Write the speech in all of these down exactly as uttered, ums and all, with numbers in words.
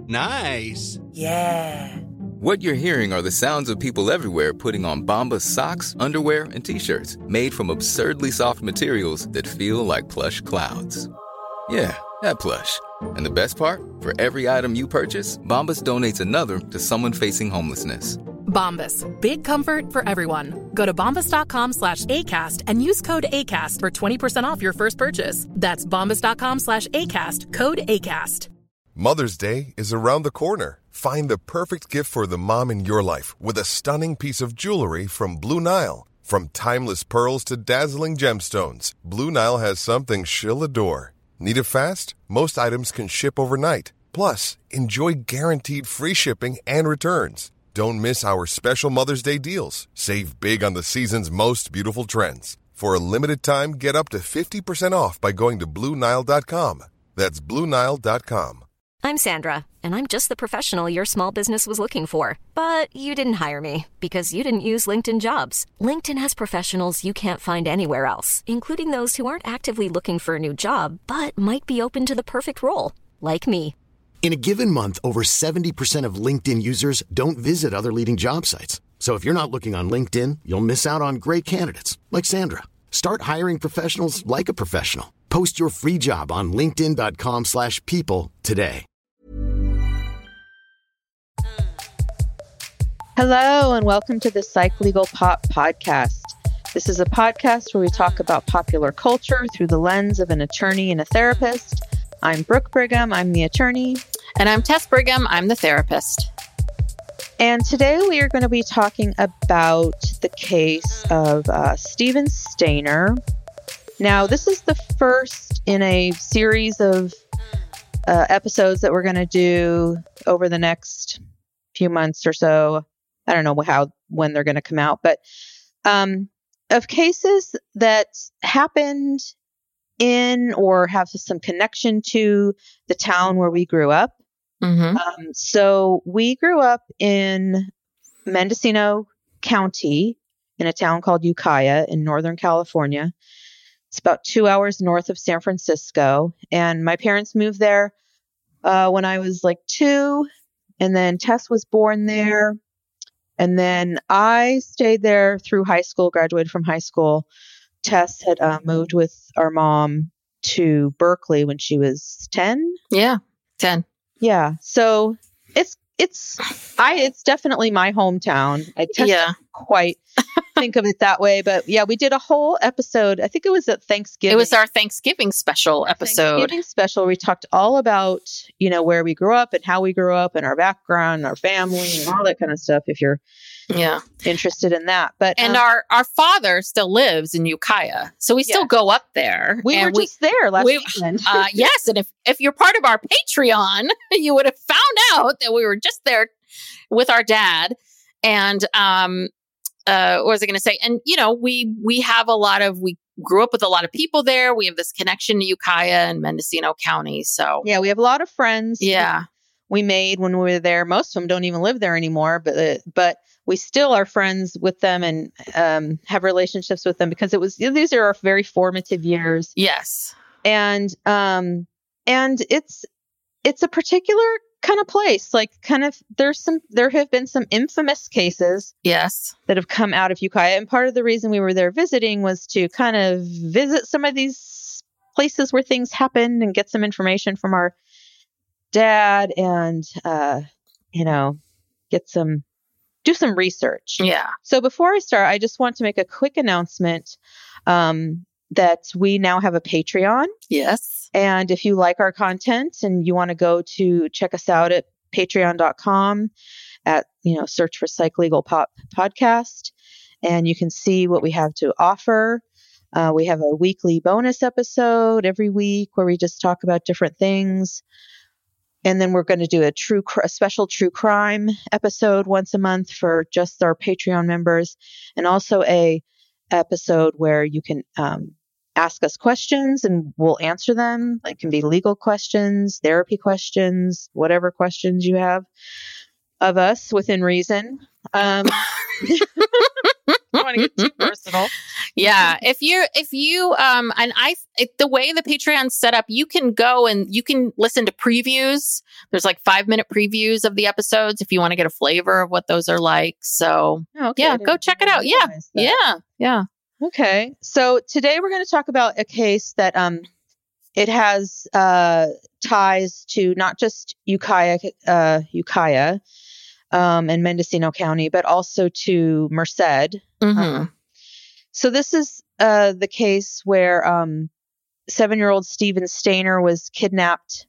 Nice. Yeah. What you're hearing are the sounds of people everywhere putting on Bombas socks, underwear, and T-shirts made from absurdly soft materials that feel like plush clouds. Yeah, that plush. And the best part? For every item you purchase, Bombas donates another to someone facing homelessness. Bombas. Big comfort for everyone. Go to bombas.com slash ACAST and use code ACAST for twenty percent off your first purchase. That's bombas.com slash ACAST. Code ACAST. Mother's Day is around the corner. Find the perfect gift for the mom in your life with a stunning piece of jewelry from Blue Nile. From timeless pearls to dazzling gemstones, Blue Nile has something she'll adore. Need it fast? Most items can ship overnight. Plus, enjoy guaranteed free shipping and returns. Don't miss our special Mother's Day deals. Save big on the season's most beautiful trends. For a limited time, get up to fifty percent off by going to Blue Nile dot com. That's Blue Nile dot com. I'm Sandra, and I'm just the professional your small business was looking for. But you didn't hire me because you didn't use LinkedIn Jobs. LinkedIn has professionals you can't find anywhere else, including those who aren't actively looking for a new job, but might be open to the perfect role, like me. In a given month, over seventy percent of LinkedIn users don't visit other leading job sites. So if you're not looking on LinkedIn, you'll miss out on great candidates like Sandra. Start hiring professionals like a professional. Post your free job on linkedin dot com slash people today. Hello, and welcome to the Psych Legal Pop podcast. This is a podcast where we talk about popular culture through the lens of an attorney and a therapist. I'm Brooke Brigham. I'm the attorney. And I'm Tess Brigham. I'm the therapist. And today we are going to be talking about the case of uh, Steven Stayner. Now, this is the first in a series of uh, episodes that we're going to do over the next few months or so. I don't know how, when they're going to come out, but um, of cases that happened in or have some connection to the town where we grew up. Mm-hmm. Um, so we grew up in Mendocino County in a town called Ukiah in Northern California. It's about two hours north of San Francisco. And my parents moved there uh, when I was like two. And then Tess was born there. And then I stayed there through high school, graduated from high school. Tess had uh, moved with our mom to Berkeley when she was ten. Yeah, ten. Yeah. So it's, it's, I, it's definitely my hometown. I Tess yeah. don't quite think of it that way, but yeah, we did a whole episode. I think it was at Thanksgiving. It was our Thanksgiving special episode. Thanksgiving special. We talked all about, you know, where we grew up and how we grew up and our background, and our family and all that kind of stuff. If you're yeah interested in that, but and um, our our father still lives in Ukiah, so we still yeah. go up there. We and were we, just there last we, weekend. uh, yes, and if if you're part of our Patreon, you would have found out that we were just there with our dad. And um, uh, what was I going to say? And you know, we we have a lot of we grew up with a lot of people there. We have this connection to Ukiah and Mendocino County. So yeah, we have a lot of friends. Yeah, we made when we were there. Most of them don't even live there anymore, but uh, but. We still are friends with them and um, have relationships with them because it was these are our very formative years. Yes, and um, and it's it's a particular kind of place. Like, kind of there's some there have been some infamous cases. Yes, that have come out of Ukiah, and part of the reason we were there visiting was to kind of visit some of these places where things happened and get some information from our dad, and uh, you know, get some. do some research. Yeah. So before I start, I just want to make a quick announcement um, that we now have a Patreon. Yes. And if you like our content and you want to go to check us out at patreon dot com at, you know, search for Psych Legal Pop podcast, and you can see what we have to offer. Uh, we have a weekly bonus episode every week where we just talk about different things. And then we're going to do a true, a special true crime episode once a month for just our Patreon members, and also a episode where you can um, ask us questions and we'll answer them. It can be legal questions, therapy questions, whatever questions you have of us within reason. Um, don't want to get too personal. Yeah. If you, if you, um, and I, it, the way the Patreon's set up, you can go and you can listen to previews. There's like five minute previews of the episodes if you want to get a flavor of what those are like. So Okay, yeah, I go didn't check it out. Yeah. realize that. Yeah. Yeah. Okay. So today we're going to talk about a case that, um, it has, uh, ties to not just Ukiah, uh, Ukiah, um, and Mendocino County, but also to Merced. Mm-hmm. Um, so this is, uh, the case where, um, seven-year-old Stephen Stainer was kidnapped,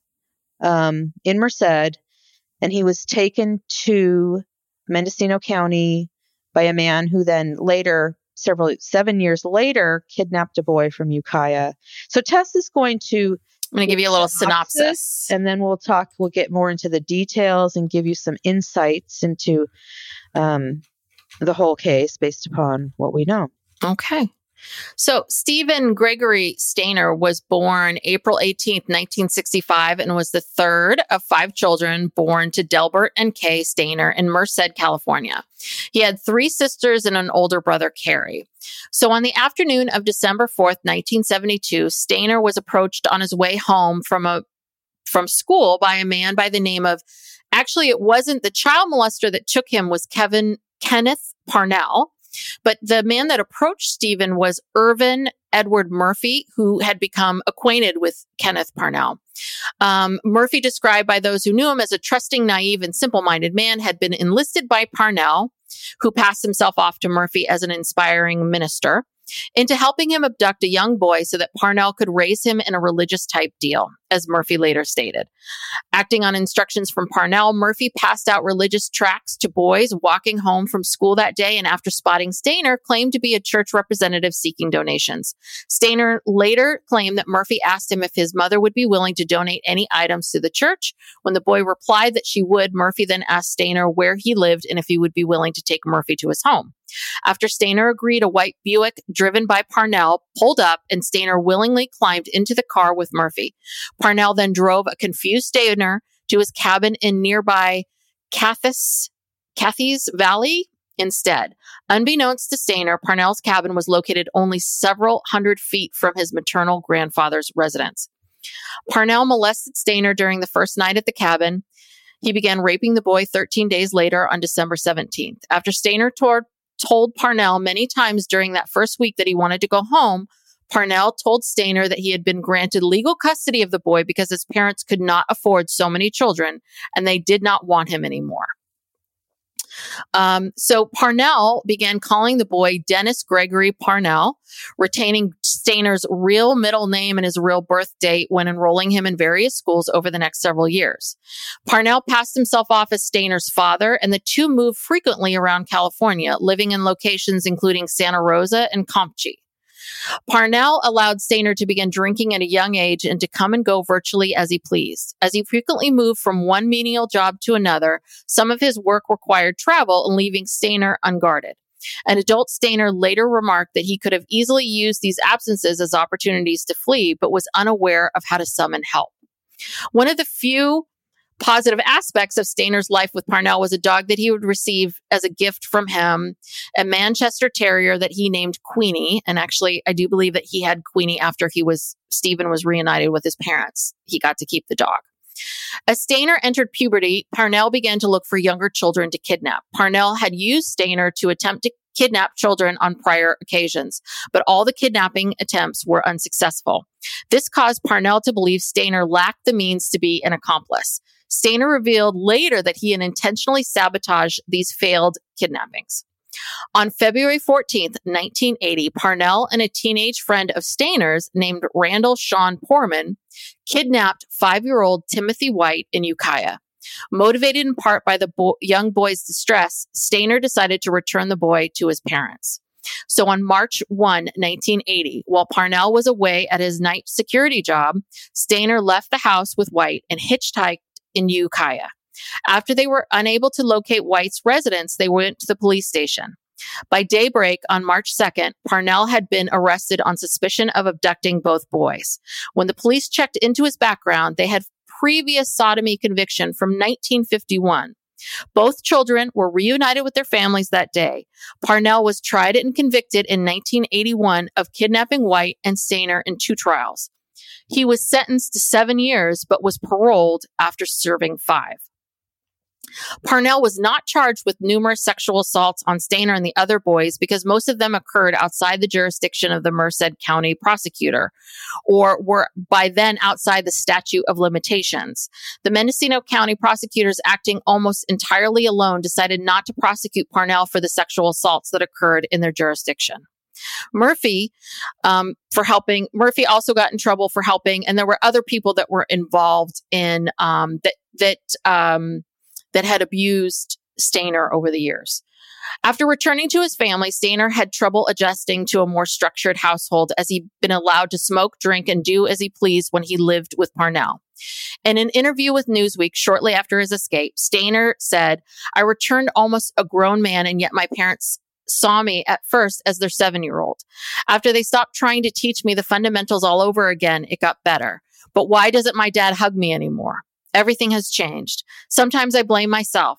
um, in Merced, and he was taken to Mendocino County by a man who then later, several, seven years later, kidnapped a boy from Ukiah. So Tess is going to I'm going to give you a little synopsis. and then we'll talk, we'll get more into the details and give you some insights into um, the whole case based upon what we know. Okay. So Stephen Gregory Stainer was born April eighteenth, nineteen sixty-five, and was the third of five children born to Delbert and Kay Stainer in Merced, California. He had three sisters and an older brother, Carrie. So on the afternoon of December fourth, nineteen seventy-two, Stainer was approached on his way home from a from school by a man by the name of, actually, it wasn't the child molester that took him, was Kevin Kenneth Parnell. But the man that approached Stephen was Irvin Edward Murphy, who had become acquainted with Kenneth Parnell. Um, Murphy, described by those who knew him as a trusting, naive, and simple-minded man, had been enlisted by Parnell, who passed himself off to Murphy as an inspiring minister, into helping him abduct a young boy so that Parnell could raise him in a religious type deal, as Murphy later stated. Acting on instructions from Parnell, Murphy passed out religious tracts to boys walking home from school that day, and after spotting Stainer, claimed to be a church representative seeking donations. Stainer later claimed that Murphy asked him if his mother would be willing to donate any items to the church. When the boy replied that she would, Murphy then asked Stainer where he lived and if he would be willing to take Murphy to his home. After Stainer agreed, a white Buick driven by Parnell pulled up, and Stainer willingly climbed into the car with Murphy. Parnell then drove a confused Stainer to his cabin in nearby Cathys, Cathys Valley instead. Unbeknownst to Stainer, Parnell's cabin was located only several hundred feet from his maternal grandfather's residence. Parnell molested Stainer during the first night at the cabin. He began raping the boy thirteen days later on December seventeenth. After Stainer toured told Parnell many times during that first week that he wanted to go home, Parnell told Stainer that he had been granted legal custody of the boy because his parents could not afford so many children and they did not want him anymore. Um, so Parnell began calling the boy Dennis Gregory Parnell, retaining Stainer's real middle name and his real birth date when enrolling him in various schools over the next several years. Parnell passed himself off as Stainer's father, and the two moved frequently around California, living in locations including Santa Rosa and Campeche. Parnell allowed Stainer to begin drinking at a young age and to come and go virtually as he pleased. As he frequently moved from one menial job to another, some of his work required travel and leaving Stainer unguarded. An adult Stainer later remarked that he could have easily used these absences as opportunities to flee, but was unaware of how to summon help. One of the few positive aspects of Stainer's life with Parnell was a dog that he would receive as a gift from him, a Manchester Terrier that he named Queenie. And actually, I do believe that he had Queenie after he was, Stephen was reunited with his parents. He got to keep the dog. As Stainer entered puberty, Parnell began to look for younger children to kidnap. Parnell had used Stainer to attempt to kidnap children on prior occasions, but all the kidnapping attempts were unsuccessful. This caused Parnell to believe Stainer lacked the means to be an accomplice. Stainer revealed later that he had intentionally sabotaged these failed kidnappings. On February fourteenth, nineteen eighty, Parnell and a teenage friend of Stainer's named Randall Sean Poorman kidnapped five-year-old Timothy White in Ukiah. Motivated in part by the bo- young boy's distress, Stainer decided to return the boy to his parents. So on March first, nineteen eighty, while Parnell was away at his night security job, Stainer left the house with White and hitchhiked in Ukiah. After they were unable to locate White's residence, they went to the police station. By daybreak on March second, Parnell had been arrested on suspicion of abducting both boys. When the police checked into his background, they had previous sodomy conviction from nineteen fifty-one. Both children were reunited with their families that day. Parnell was tried and convicted in nineteen eighty-one of kidnapping White and Stainer in two trials. He was sentenced to seven years, but was paroled after serving five. Parnell was not charged with numerous sexual assaults on Stainer and the other boys because most of them occurred outside the jurisdiction of the Merced County prosecutor, or were by then outside the statute of limitations. The Mendocino County prosecutors, acting almost entirely alone, decided not to prosecute Parnell for the sexual assaults that occurred in their jurisdiction. Murphy, um, for helping, Murphy also got in trouble for helping, and there were other people that were involved in um, that that. Um, that had abused Stainer over the years. After returning to his family, Stainer had trouble adjusting to a more structured household as he'd been allowed to smoke, drink, and do as he pleased when he lived with Parnell. In an interview with Newsweek shortly after his escape, Stainer said, "I returned almost a grown man, and yet my parents saw me at first as their seven-year-old. After they stopped trying to teach me the fundamentals all over again, it got better. But why doesn't my dad hug me anymore? Everything has changed. Sometimes I blame myself.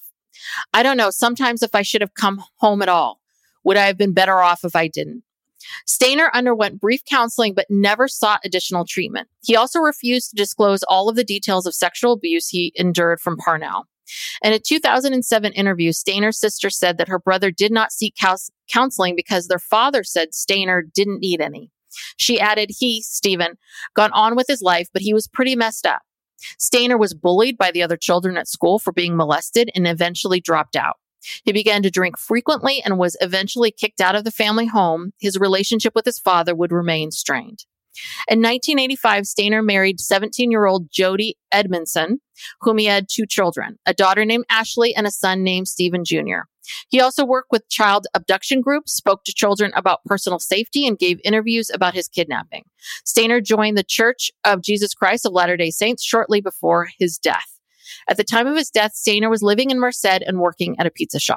I don't know. Sometimes if I should have come home at all, would I have been better off if I didn't?" Stainer underwent brief counseling, but never sought additional treatment. He also refused to disclose all of the details of sexual abuse he endured from Parnell. In a two thousand seven interview, Stainer's sister said that her brother did not seek counseling because their father said Stainer didn't need any. She added he, Stephen, got on with his life, but he was pretty messed up. Stainer was bullied by the other children at school for being molested and eventually dropped out. He began to drink frequently and was eventually kicked out of the family home. His relationship with his father would remain strained. In nineteen eighty-five, Stainer married seventeen-year-old Jody Edmondson, whom he had two children, a daughter named Ashley and a son named Stephen Junior He also worked with child abduction groups, spoke to children about personal safety, and gave interviews about his kidnapping. Stainer joined the Church of Jesus Christ of Latter-day Saints shortly before his death. At the time of his death, Stainer was living in Merced and working at a pizza shop.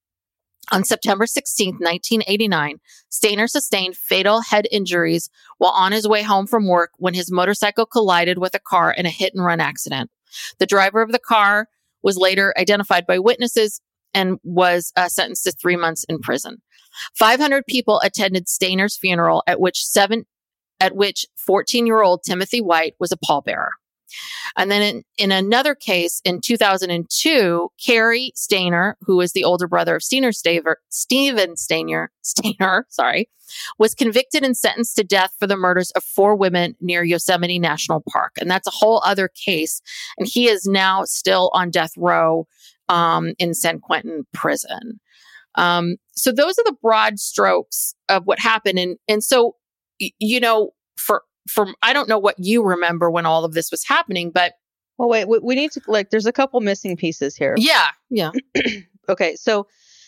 On September sixteenth, nineteen eighty-nine, Stainer sustained fatal head injuries while on his way home from work when his motorcycle collided with a car in a hit-and-run accident. The driver of the car was later identified by witnesses and was uh, sentenced to three months in prison. five hundred people attended Stainer's funeral, at which seven, at which fourteen-year-old Timothy White was a pallbearer. And then in, in another case in two thousand two, Kerry Stainer, who is the older brother of Steiner Staver, Stephen Stainer, Stainer, sorry, was convicted and sentenced to death for the murders of four women near Yosemite National Park. And that's a whole other case. And he is now still on death row um, in San Quentin prison. Um, so those are the broad strokes of what happened. And, and so, y- you know, for From I don't know what you remember when all of this was happening, but well, wait, we, we need to like. There's a couple missing pieces here. Yeah, yeah. Okay, so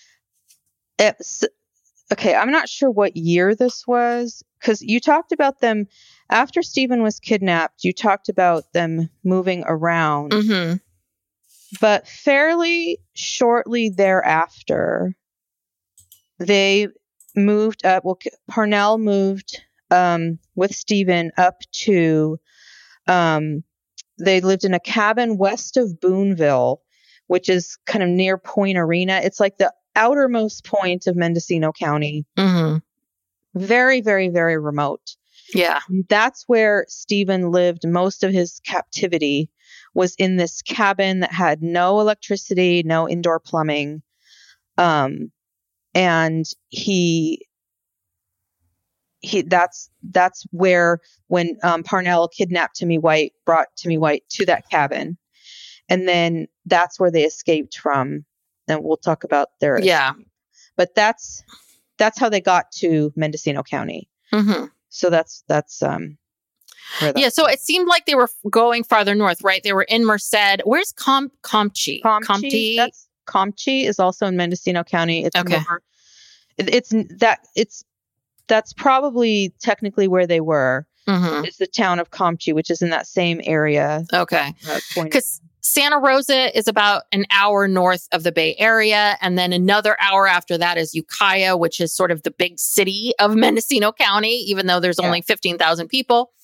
it's okay. I'm not sure what year this was because you talked about them after Stephen was kidnapped. You talked about them moving around, Mm-hmm. but fairly shortly thereafter, they moved up. Well, Parnell moved. Um, with Stephen up to, um, they lived in a cabin west of Boonville, which is kind of near Point Arena. It's like the outermost point of Mendocino County. Mm-hmm. Very, very, very remote. Yeah. That's where Stephen lived most of his captivity, was in this cabin that had no electricity, no indoor plumbing. Um, and he... He, that's that's where when um, Parnell kidnapped Timmy White, brought Timmy White to that cabin, and then that's where they escaped from. And we'll talk about their yeah. escape. But that's that's how they got to Mendocino County. Mm-hmm. So that's that's um. Where yeah. So it seemed like they were going farther north, right? They were in Merced. Where's Com Comchi? Comchi. That's Comchi is also in Mendocino County. It's okay. More, it, it's that it's. That's probably technically where they were. Mm-hmm. It's the town of Comchi, which is in that same area. Okay. Because Santa Rosa is about an hour north of the Bay Area. And then another hour after that is Ukiah, which is sort of the big city of Mendocino County, even though there's only yeah. fifteen thousand people.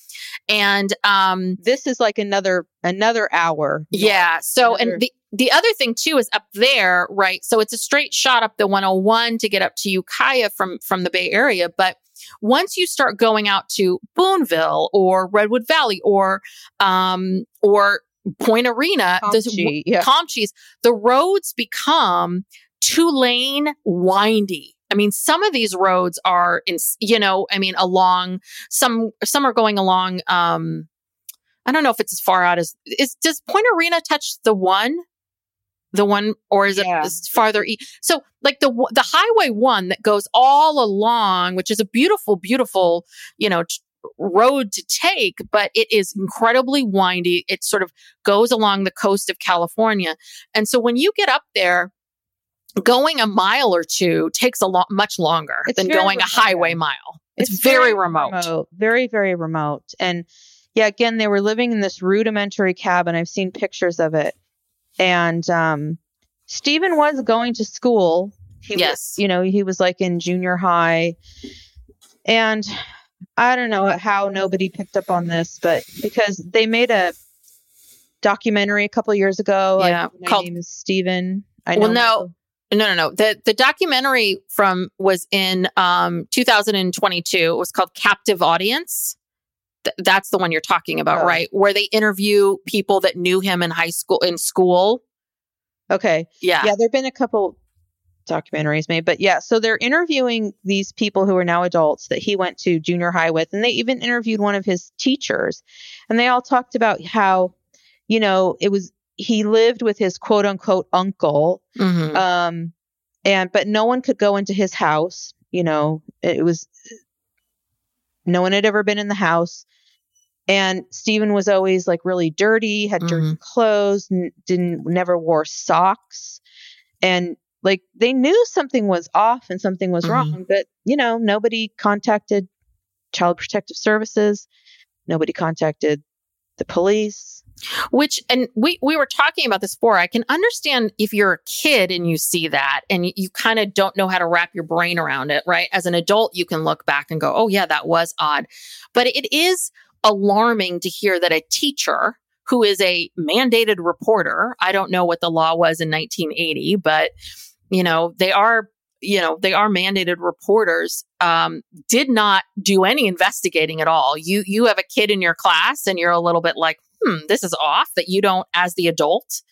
And um, this is like another another hour. Yeah. So, another... and the the other thing too is up there, right? So it's a straight shot up the one oh one to get up to Ukiah from from the Bay Area, but once you start going out to Boonville or Redwood Valley or um, or Point Arena, Comchie, yeah. Comchie's, the roads become two lane windy. I mean, some of these roads are in, you know, I mean, along some, some are going along, um, I don't know if it's as far out as, is, does Point Arena touch the one, the one, or is yeah. it farther east? So like the, the highway one that goes all along, which is a beautiful, beautiful, you know, t- road to take, but it is incredibly windy. It sort of goes along the coast of California. And so when you get up there, going a mile or two takes a lot, much longer it's than going remote. a highway mile. It's, it's very, very remote. remote. Very, very remote. And yeah, again, they were living in this rudimentary cabin. I've seen pictures of it. And um, Stephen was going to school. He yes. Was, you know, he was like in junior high. And I don't know how nobody picked up on this, but because they made a documentary a couple of years ago. Yeah. Like, my called, name is Stephen. I know well, no. Michael. No, no, no. The the documentary from was in um, two thousand twenty-two. It was called Captive Audience. Th- that's the one you're talking about, oh. right? Where they interview people that knew him in high school, in school. Okay. Yeah. Yeah, there've been a couple documentaries made, but yeah, so they're interviewing these people who are now adults that he went to junior high with, and they even interviewed one of his teachers, and they all talked about how, you know, it was he lived with his quote unquote uncle, mm-hmm. um, and but no one could go into his house. You know, it was no one had ever been in the house, and Stephen was always like really dirty, had dirty mm-hmm. clothes, n- didn't never wore socks, and like they knew something was off and something was mm-hmm. wrong, but you know, nobody contacted Child Protective Services, nobody contacted the police. Which, and we, we were talking about this before. I can understand if you're a kid and you see that and you, you kind of don't know how to wrap your brain around it, right? As an adult, you can look back and go, oh yeah, that was odd. But it is alarming to hear that a teacher who is a mandated reporter, I don't know what the law was in nineteen eighty, but you know, they are, you know, they are mandated reporters, um, did not do any investigating at all. You, you have a kid in your class and you're a little bit like, hmm, this is off, that you don't, as the adult,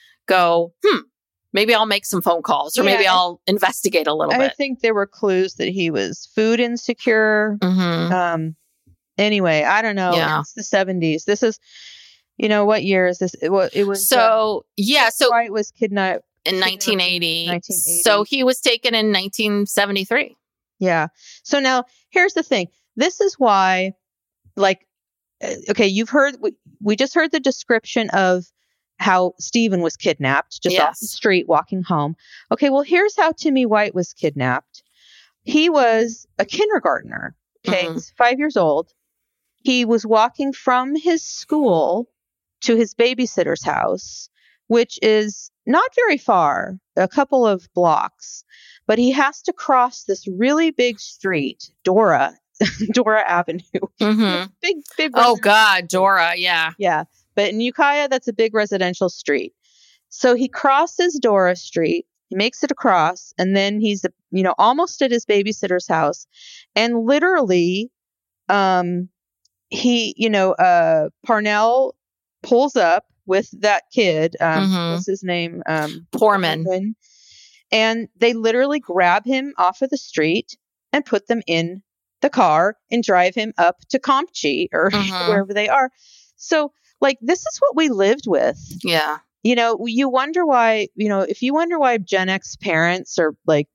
go, hmm, maybe I'll make some phone calls or yeah, maybe I'll investigate a little I bit. I think there were clues that he was food insecure. Mm-hmm. Um, anyway, I don't know. Yeah. It's the seventies. This is, you know, what year is this? It was, it was so, uh, yeah. So White was kidnapped in nineteen eighty. nineteen eighty. So he was taken in nineteen seventy-three. Yeah. So now here's the thing. This is why, like, okay, you've heard, we, we just heard the description of how Stephen was kidnapped just yes. off the street walking home. Okay, well, here's how Timmy White was kidnapped. He was a kindergartner. Okay, Mm-hmm. he's five years old. He was walking from his school to his babysitter's house, which is not very far, a couple of blocks, but he has to cross this really big street, Dora, Dora Avenue. Mm-hmm. big, big. Oh residential God, street. Dora. Yeah. Yeah. But in Ukiah, that's a big residential street. So he crosses Dora Street, he makes it across, and then he's, you know, almost at his babysitter's house. And literally, um, he, you know, uh, Parnell pulls up with that kid. Um, Mhm. what's his name? Um, Poorman. And they literally grab him off of the street and put them in the car and drive him up to Comchie or Mhm. wherever they are. So, like, this is what we lived with. Yeah. You know, you wonder why, you know, if you wonder why Gen X parents are like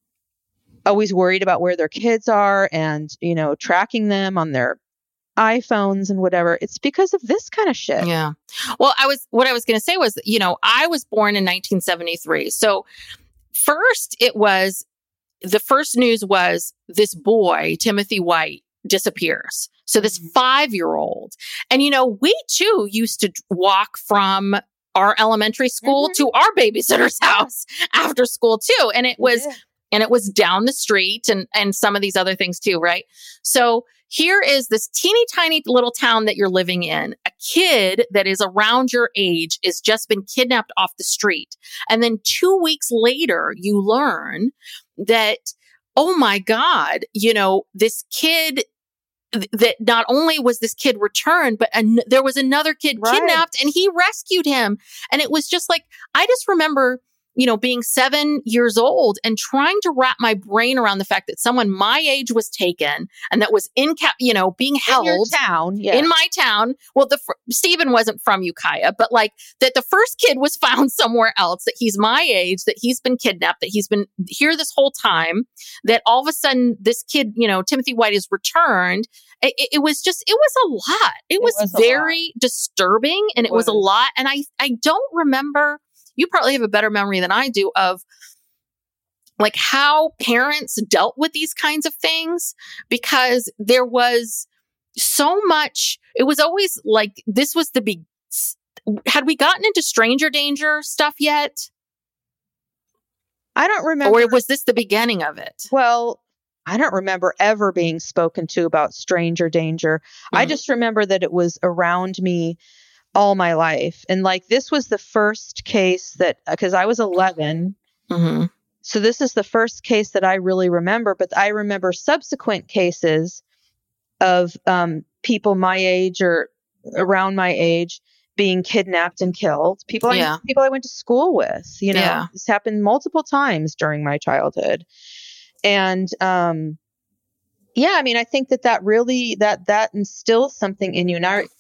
always worried about where their kids are and, you know, tracking them on their iPhones and whatever, it's because of this kind of shit. Yeah. Well, I was, what I was going to say was, you know, I was born in nineteen seventy-three. So first it was, the first news was this boy, Timothy White, disappears. So this five-year-old, and, you know, we too used to walk from our elementary school Mhm. to our babysitter's house after school too. And it was, Yeah. and it was down the street and, and some of these other things too. Right. So here is this teeny tiny little town that you're living in. A kid that is around your age is just been kidnapped off the street. And then two weeks later, you learn that, oh my God, you know, this kid that not only was this kid returned, but an- there was another kid Right. kidnapped and he rescued him. And it was just like, I just remember, you know, being seven years old and trying to wrap my brain around the fact that someone my age was taken and that was in, cap- you know, being held in your town, yeah. in my town. Well, the fr- Stephen wasn't from Ukiah, but like that the first kid was found somewhere else, that he's my age, that he's been kidnapped, that he's been here this whole time, that all of a sudden this kid, you know, Timothy White is returned. It, it, it was just, it was a lot. It, It was, was a very disturbing and it was a was. lot. And I, I don't remember, you probably have a better memory than I do of like how parents dealt with these kinds of things, because there was so much, it was always like, this was the big, had we gotten into stranger danger stuff yet? I don't remember. Or was this the beginning of it? Well, I don't remember ever being spoken to about stranger danger. I Mhm. just remember that it was around me all my life. And like, this was the first case that, because I was eleven. Mm-hmm. So this is the first case that I really remember, but I remember subsequent cases of um, people my age or around my age being kidnapped and killed. People, Yeah. I, people I went to school with, you know, Yeah. this happened multiple times during my childhood. And, um, yeah, I mean, I think that that really, that, that instills something in you. And I,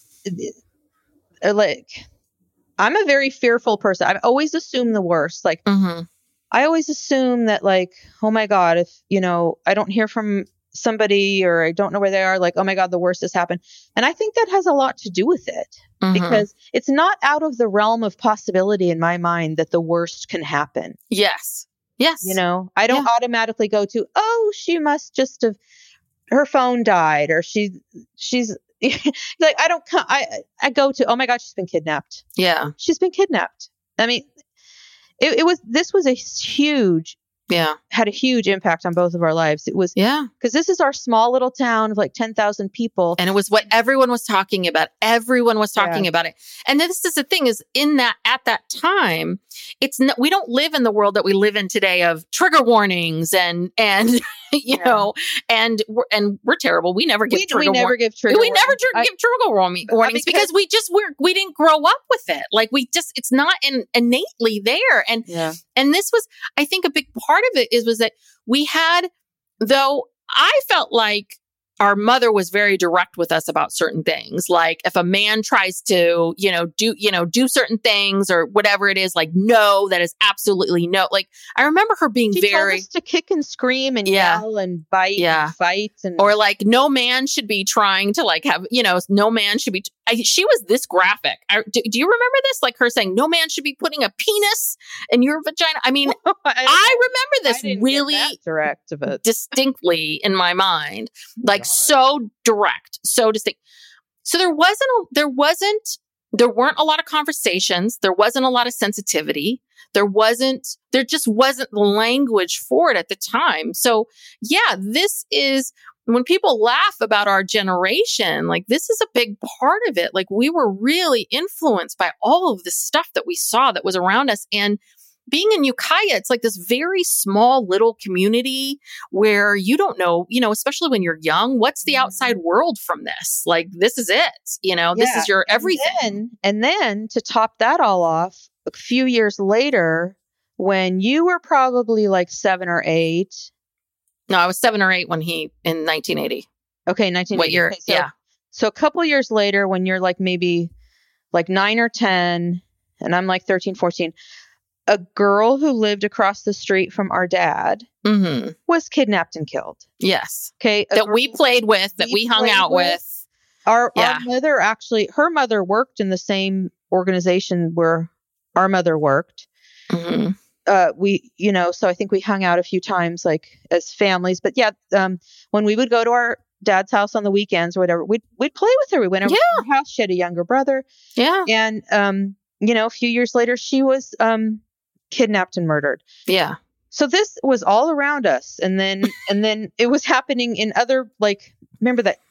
like, I'm a very fearful person. I always assume the worst. Like, Mm-hmm. I always assume that, like, oh my God, if, you know, I don't hear from somebody or I don't know where they are, like, oh my God, the worst has happened. And I think that has a lot to do with it, Mm-hmm. because it's not out of the realm of possibility in my mind that the worst can happen. Yes. Yes. You know, I don't Yeah. automatically go to, oh, she must just have, her phone died, or she, she's like, I don't, co- I, I go to, oh my God, she's been kidnapped. Yeah. She's been kidnapped. I mean, it, it was, this was a huge, Yeah. had a huge impact on both of our lives. It was, Yeah. because this is our small little town of like ten thousand people. And it was what everyone was talking about. Everyone was talking Yeah. about it. And this is the thing is in that, at that time, it's no, we don't live in the world that we live in today of trigger warnings and, and, you Yeah. know, and we're, and we're terrible. We never give we, trigger we never warnings. give trigger We never warnings. tr- I- give trigger warning, warnings because, because- we just, we're, we didn't grow up with it. Like we just, it's not in, innately there. And, yeah. and this was, I think a big part of it is, was that we had, though I felt like our mother was very direct with us about certain things. Like if a man tries to, you know, do, you know, do certain things or whatever it is, like, no, that is absolutely no. Like I remember her being She very, told us to kick and scream and Yeah. yell and bite Yeah. and fight. And or like no man should be trying to like have, you know, no man should be, I, she was this graphic. I, do, do you remember this? Like her saying, no man should be putting a penis in your vagina. I mean, I, I remember I this didn't get really that direct of it. distinctly in my mind, like God. so direct, so distinct. So there wasn't, a, there wasn't, there weren't a lot of conversations. There wasn't a lot of sensitivity. There wasn't, there just wasn't the language for it at the time. So yeah, this is, when people laugh about our generation, like this is a big part of it. Like we were really influenced by all of the stuff that we saw that was around us. And being in Ukiah, it's like this very small little community where you don't know, you know, especially when you're young, what's the outside world from this? Like, this is it, you know, this Yeah. is your everything. And then, and then to top that all off, a few years later, when you were probably like seven or eight. No, I was seven or eight when he, in nineteen eighty. Okay, nineteen eighty. What year? Okay, so, Yeah. So a couple years later, when you're like maybe like nine or ten, and I'm like thirteen, fourteen, a girl who lived across the street from our dad Mm-hmm. was kidnapped and killed. Yes. Okay. a That girl- we played with, that we we hung played out with. with. Our, Yeah. our mother actually, her mother worked in the same organization where our mother worked. Mm-hmm. Uh, we, you know, so I think we hung out a few times, like as families. But yeah, um, when we would go to our dad's house on the weekends or whatever, we'd we'd play with her. We went over to her house. She had a younger brother, Yeah. and um, you know, a few years later, she was um kidnapped and murdered. Yeah. So this was all around us, and then and then it was happening in other, like, remember that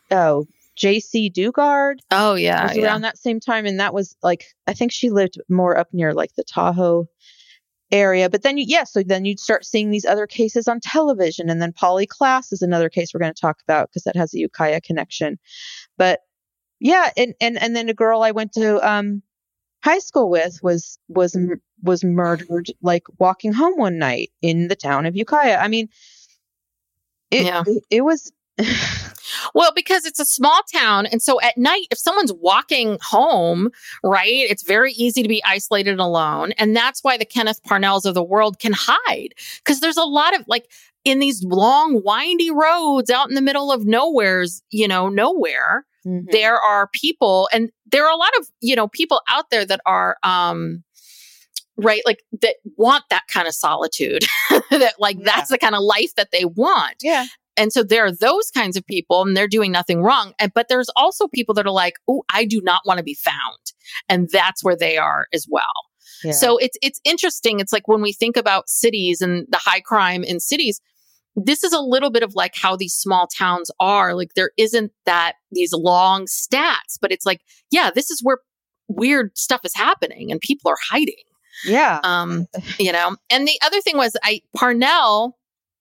oh, J C Dugard. Oh, yeah. was yeah. around that same time. And that was like, I think she lived more up near like the Tahoe area. But then, you, yeah, so then you'd start seeing these other cases on television. And then Polly Klaas is another case we're going to talk about because that has a Ukiah connection. But yeah, and, and, and then a girl I went to um, high school with was was was murdered like walking home one night in the town of Ukiah. I mean, it Yeah. it, it was Well, because it's a small town. And so at night, if someone's walking home, right, it's very easy to be isolated and alone. And that's why the Kenneth Parnells of the world can hide. Because there's a lot of like in these long, windy roads out in the middle of nowhere's, you know, nowhere, mm-hmm. there are people. And there are a lot of, you know, people out there that are, um, right, like that want that kind of solitude, that like yeah. that's the kind of life that they want. Yeah. And so there are those kinds of people and they're doing nothing wrong. And, but there's also people that are like, oh, I do not want to be found. And that's where they are as well. Yeah. So it's, it's interesting. It's like when we think about cities and the high crime in cities, this is a little bit of like how these small towns are. Like there isn't that these long stats, but it's like, yeah, this is where weird stuff is happening and people are hiding. Yeah. Um, you know, and the other thing was I, Parnell,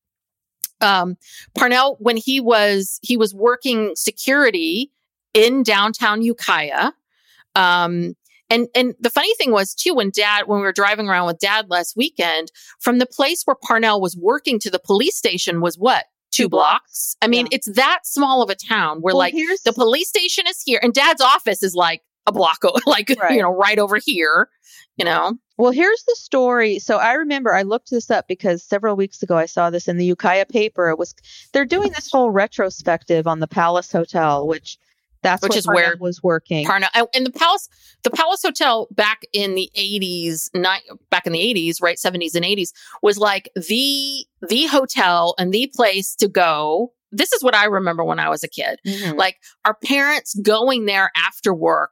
Um, Parnell, when he was, he was working security in downtown Ukiah. Um, and, and the funny thing was too, when dad, when we were driving around with dad last weekend, from the place where Parnell was working to the police station was what? Two, Two blocks. blocks. I mean, yeah. it's that small of a town where well, like the police station is here and dad's office is like a block, like, right. you know, right over here, you know? Well, here's the story. So I remember I looked this up because several weeks ago I saw this in the Ukiah paper. It was they're doing this whole retrospective on the Palace Hotel, which that's which where is where was working. Parnell and the Palace, the Palace Hotel back in the eighties, not back in the eighties, right, seventies and eighties was like the the hotel and the place to go. This is what I remember when I was a kid. Mm-hmm. Like our parents going there after work.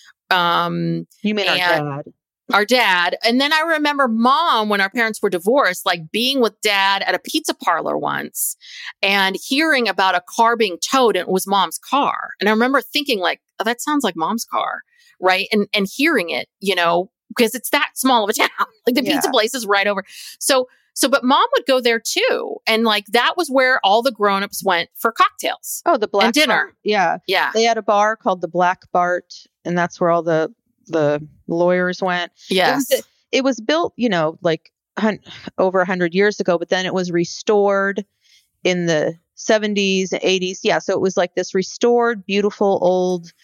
Um, you mean our dad? Our dad. And then I remember mom, when our parents were divorced, like being with dad at a pizza parlor once and hearing about a car being towed and it was mom's car. And I remember thinking like, oh, that sounds like mom's car. Right. And, and hearing it, you know, because it's that small of a town, like the yeah. pizza place is right over. So, so, but mom would go there too. And like, that was where all the grownups went for cocktails. Oh, the Black and dinner. Bart. Yeah. Yeah. They had a bar called the Black Bart and that's where all the, the lawyers went. Yes. It was, it was built, you know, like hun- over a hundred years ago, but then it was restored in the seventies, eighties. Yeah. So it was like this restored, beautiful old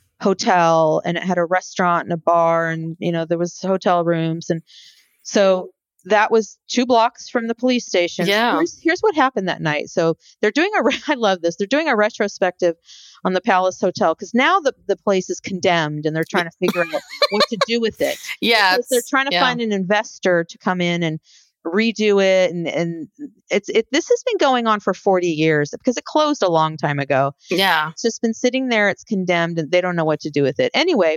hotel and it had a restaurant and a bar and, you know, there was hotel rooms. And so that was two blocks from the police station. Yeah. Here's, here's what happened that night. So they're doing a, I love this. They're doing a retrospective on the Palace Hotel because now the, the place is condemned and they're trying to figure out what to do with it. Yeah. They're trying to yeah. find an investor to come in and redo it. And, and it's, it, this has been going on for forty years because it closed a long time ago. Yeah. It's just been sitting there. It's condemned and they don't know what to do with it. Anyway.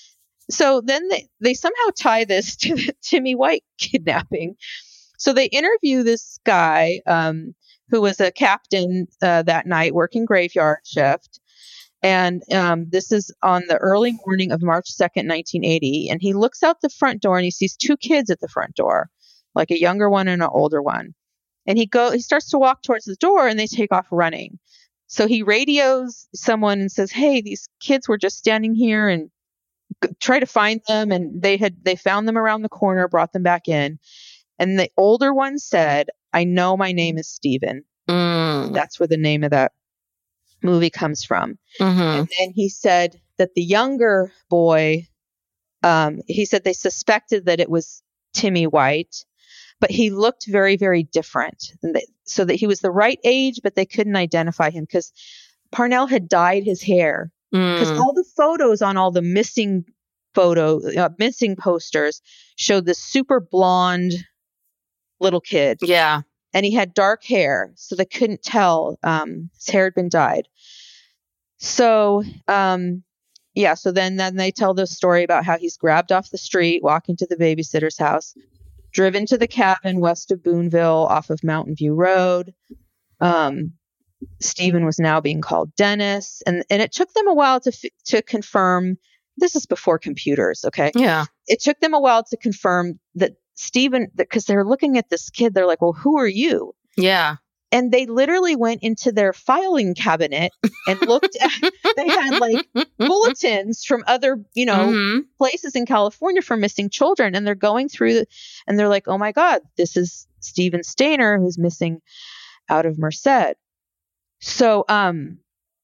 So then they, they somehow tie this to the Timmy White kidnapping. So they interview this guy um, who was a captain uh, that night working graveyard shift. And um, this is on the early morning of March second, nineteen eighty. And he looks out the front door and he sees two kids at the front door, like a younger one and an older one. And he go he starts to walk towards the door and they take off running. So he radios someone and says, hey, these kids were just standing here and try to find them. And they had, they found them around the corner, brought them back in. And the older one said, I know my name is Stephen. Mm. That's where the name of that movie comes from. Mm-hmm. And then he said that the younger boy, um, he said they suspected that it was Timmy White, but he looked very, very different. And they, so that he was the right age, but they couldn't identify him because Parnell had dyed his hair. Because mm. all the photos on all the missing photo, uh, missing posters showed this super blonde little kid. Yeah. And he had dark hair, so they couldn't tell um, his hair had been dyed. So, um, yeah, so then, then they tell the story about how he's grabbed off the street, walking to the babysitter's house, driven to the cabin west of Boonville off of Mountain View Road. Um Stephen was now being called Dennis. And, and it took them a while to f- to confirm. This is before computers, okay? Yeah. It took them a while to confirm that Stephen, because they're looking at this kid, they're like, well, who are you? Yeah. And they literally went into their filing cabinet and looked at, they had like bulletins from other, you know, Mm-hmm. places in California for missing children. And they're going through the, and they're like, oh my God, this is Stephen Stainer who's missing out of Merced. So, um,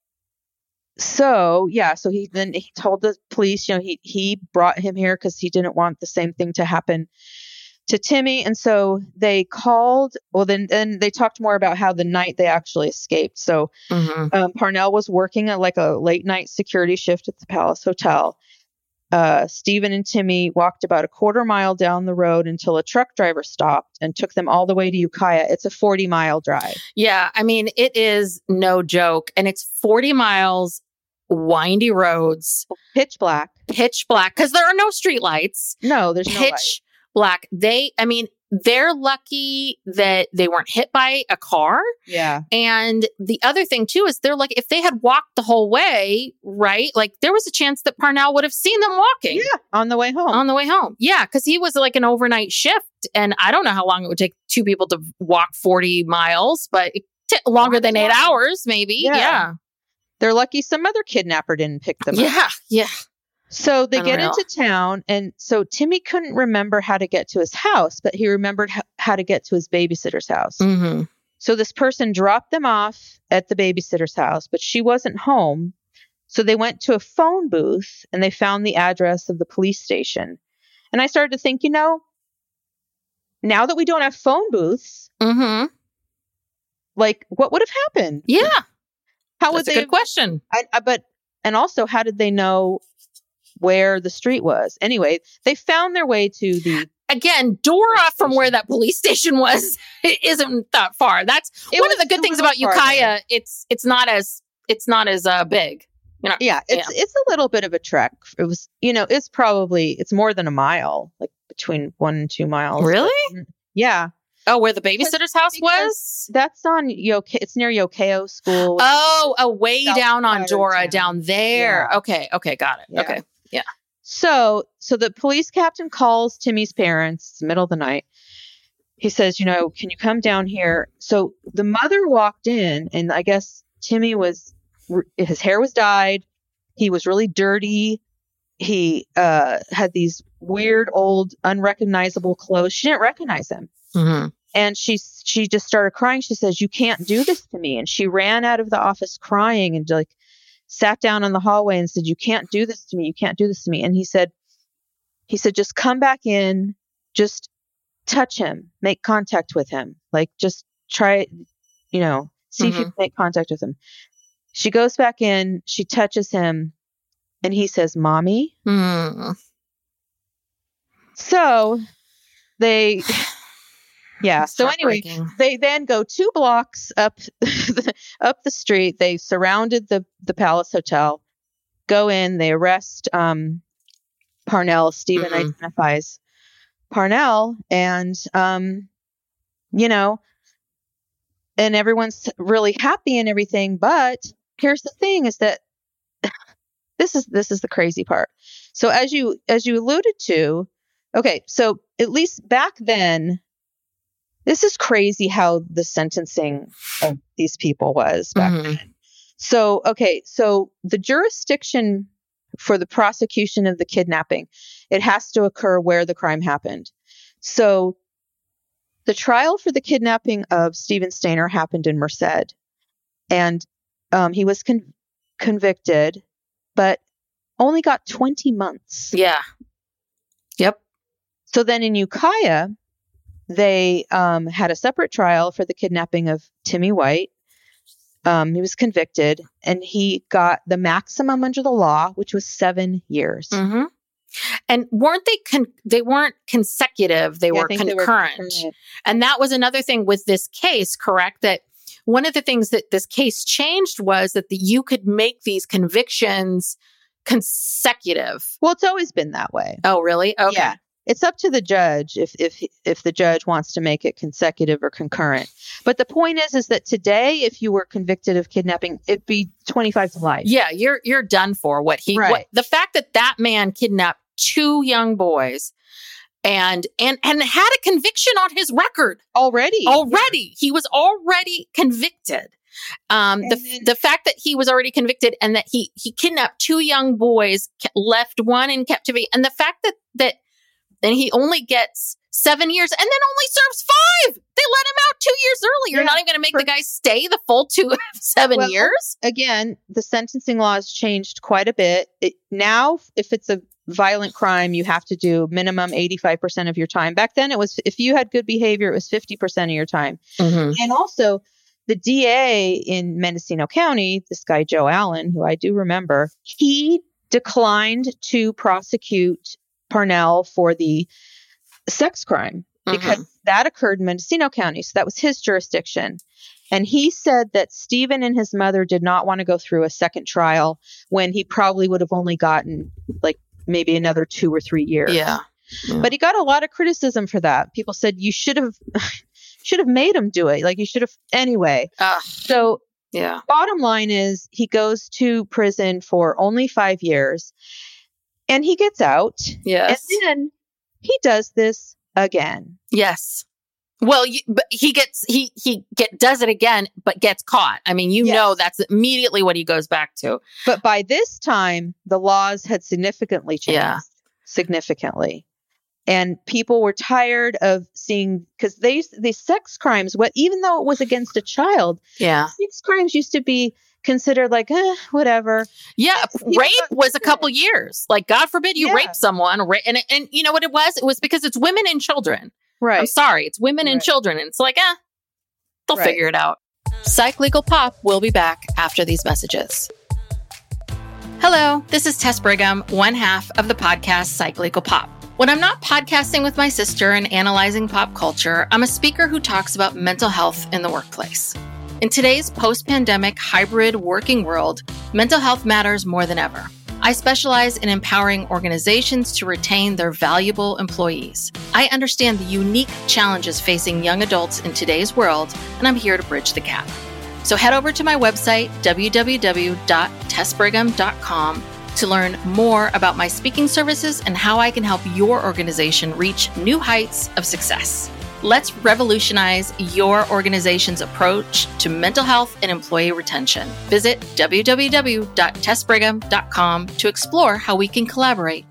so yeah, so he then he told the police, you know, he, he brought him here because he didn't want the same thing to happen to Timmy. And so they called, well, then, then they talked more about how the night they actually escaped. So Mm-hmm. um, Parnell was working at like a late night security shift at the Palace Hotel. Uh, Stephen and Timmy walked about a quarter mile down the road until a truck driver stopped and took them all the way to Ukiah. It's a forty mile drive. Yeah. I mean, it is no joke. And it's forty miles, windy roads, Pitch black. pitch black, because there are no streetlights. No, there's no light. Pitch black. They, I mean, they're lucky that they weren't hit by a car. Yeah. And the other thing too is they're like, if they had walked the whole way, right? Like there was a chance that Parnell would have seen them walking Yeah. On the way home. on the way home. Yeah. Cause he was like an overnight shift. And I don't know how long it would take two people to walk forty miles, but it t- longer than eight hours, maybe. Yeah. Yeah. They're lucky some other kidnapper didn't pick them up. Yeah. Yeah. So they get Unreal. into town, and so Timmy couldn't remember how to get to his house, but he remembered h- how to get to his babysitter's house. Mm-hmm. So this person dropped them off at the babysitter's house, but she wasn't home. So they went to a phone booth and they found the address of the police station. And I started to think, you know, now that we don't have phone booths, Mm-hmm. like what would have happened? Yeah. How would That's a they? good question. I, I, but and also, how did they know where the street was? Anyway, they found their way to the. Again, Dora from where that police station was isn't that far. That's It one of was the good a things little about farther. Ukiah. It's it's not as it's not as uh, big. You know. Yeah, it's it's a little bit of a trek. It was, you know, it's probably it's more than a mile, like between one and two miles. Really? But, yeah, Oh, where the babysitter's house because was? that's on Yoke. It's near Yokeo School. which is- Oh, oh, way South down on side of Dora, town. down there. Yeah. Okay, okay, got it. Yeah. Okay. So, so the police captain calls Timmy's parents. It's the middle of the night. He says, you know, can you come down here? So the mother walked in, and I guess Timmy was, his hair was dyed. He was really dirty. He uh, had these weird, old, unrecognizable clothes. She didn't recognize him. Mm-hmm. And she, she just started crying. She says, you can't do this to me. And she ran out of the office crying and like, sat down in the hallway and said, you can't do this to me. You can't do this to me. And he said, he said, just come back in, just touch him, make contact with him. Like, just try, you know, see if you can make contact with him. She goes back in, she touches him, and he says, Mommy. Mm. So they, yeah. That's So anyway, heartbreaking. they then go two blocks up, up the street. They surrounded the, the Palace Hotel, go in, they arrest um, Parnell. Stephen Mhm. identifies Parnell, and, um, you know, and everyone's really happy and everything. But here's the thing is that this is, this is the crazy part. So as you, as you alluded to, okay, so at least back then, this is crazy how the sentencing of these people was back Mhm. then. So, okay, so the jurisdiction for the prosecution of the kidnapping, it has to occur where the crime happened. So the trial for the kidnapping of Stephen Stainer happened in Merced, and um, he was con- convicted, but only got twenty months. Yeah. Yep. So then in Ukiah, they um, had a separate trial for the kidnapping of Timmy White. Um, he was convicted, and he got the maximum under the law, which was seven years. Mm-hmm. And weren't they, con- they weren't consecutive, they Yeah, I were think they were concurrent. concurrent. And that was another thing with this case, correct? That one of the things that this case changed was that the, you could make these convictions consecutive. Well, it's always been that way. Oh, really? Okay. Yeah. It's up to the judge if if if the judge wants to make it consecutive or concurrent. But the point is, is that today, if you were convicted of kidnapping, it'd be twenty-five to life. Yeah, you're you're done for. What he, Right. what, the fact that that man kidnapped two young boys, and and and had a conviction on his record Already. already. He was already convicted. Um, the then- the fact that he was already convicted and that he he kidnapped two young boys, ke- left one in captivity, and the fact that that then he only gets seven years and then only serves five. They let him out two years early. You're Yeah, not even going to make for- the guy stay the full two seven Well, years. Again, the sentencing law has changed quite a bit. It, now, if it's a violent crime, you have to do minimum eighty-five percent of your time. Back then, it was if you had good behavior, it was fifty percent of your time. Mm-hmm. And also, the D A in Mendocino County, this guy Joe Allen, who I do remember, he declined to prosecute Parnell for the sex crime because Mhm. that occurred in Mendocino County. So that was his jurisdiction. And he said that Stephen and his mother did not want to go through a second trial when he probably would have only gotten like maybe another two or three years. Yeah. But he got a lot of criticism for that. People said you should have should have made him do it. Like you should have anyway. Uh, So yeah. bottom line is he goes to prison for only five years and he gets out. Yes. And then he does this again. Yes. Well, you, but he gets he he get does it again, but gets caught. I mean, you Yes. know that's immediately what he goes back to. But by this time, the laws had significantly changed. Yeah. Significantly. And people were tired of seeing, because they these sex crimes, what even though it was against a child, Yeah. sex crimes used to be considered like, eh, whatever. Yeah, People rape got was a sick. couple years. Like, God forbid you Yeah. rape someone, ra- and and you know what it was? It was because it's women and children. I'm Right. sorry, it's women and Right. children, and it's like, eh, they'll Right. figure it out. Psych Legal Pop will be back after these messages. Hello, this is Tess Brigham, one half of the podcast Psych Legal Pop. When I'm not podcasting with my sister and analyzing pop culture, I'm a speaker who talks about mental health in the workplace. In today's post-pandemic hybrid working world, mental health matters more than ever. I specialize in empowering organizations to retain their valuable employees. I understand the unique challenges facing young adults in today's world, and I'm here to bridge the gap. So head over to my website, w w w dot tess brigham dot com, to learn more about my speaking services and how I can help your organization reach new heights of success. Let's revolutionize your organization's approach to mental health and employee retention. Visit w w w dot tess brigham dot com to explore how we can collaborate.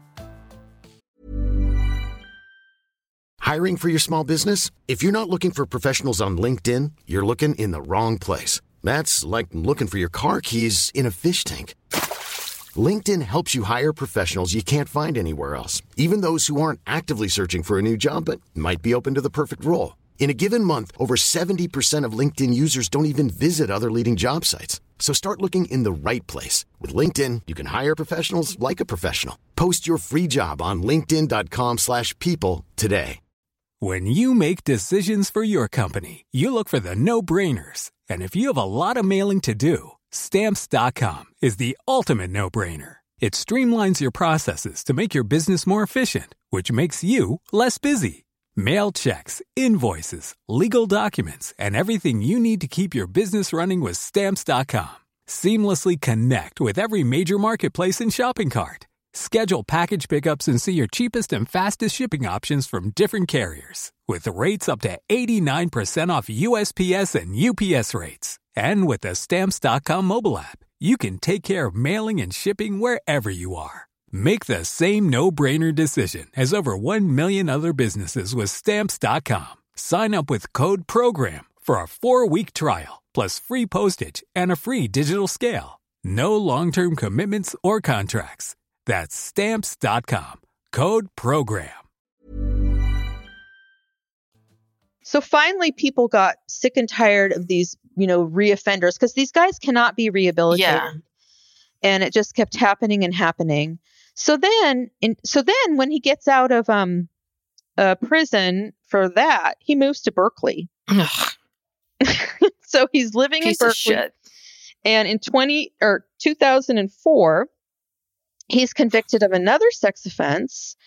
Hiring for your small business? If you're not looking for professionals on LinkedIn, you're looking in the wrong place. That's like looking for your car keys in a fish tank. LinkedIn helps you hire professionals you can't find anywhere else, even those who aren't actively searching for a new job but might be open to the perfect role. In a given month, over seventy percent of LinkedIn users don't even visit other leading job sites. So start looking in the right place. With LinkedIn, you can hire professionals like a professional. Post your free job on linkedin dot com slash people today. When you make decisions for your company, you look for the no-brainers. And if you have a lot of mailing to do, Stamps dot com is the ultimate no-brainer. It streamlines your processes to make your business more efficient, which makes you less busy. Mail checks, invoices, legal documents, and everything you need to keep your business running with Stamps dot com. Seamlessly connect with every major marketplace and shopping cart. Schedule package pickups and see your cheapest and fastest shipping options from different carriers, with rates up to eighty-nine percent off U S P S and U P S rates. And with the Stamps dot com mobile app, you can take care of mailing and shipping wherever you are. Make the same no-brainer decision as over one million other businesses with Stamps dot com. Sign up with code PROGRAM for a four-week trial, plus free postage and a free digital scale. No long-term commitments or contracts. That's Stamps dot com. Code PROGRAM. So finally, people got sick and tired of these, you know, reoffenders because these guys cannot be rehabilitated. Yeah. And it just kept happening and happening. So then, in, so then when he gets out of um, uh, prison for that, he moves to Berkeley. Ugh, So he's living piece in of Berkeley. shit. And in twenty or two thousand four, he's convicted of another sex offense.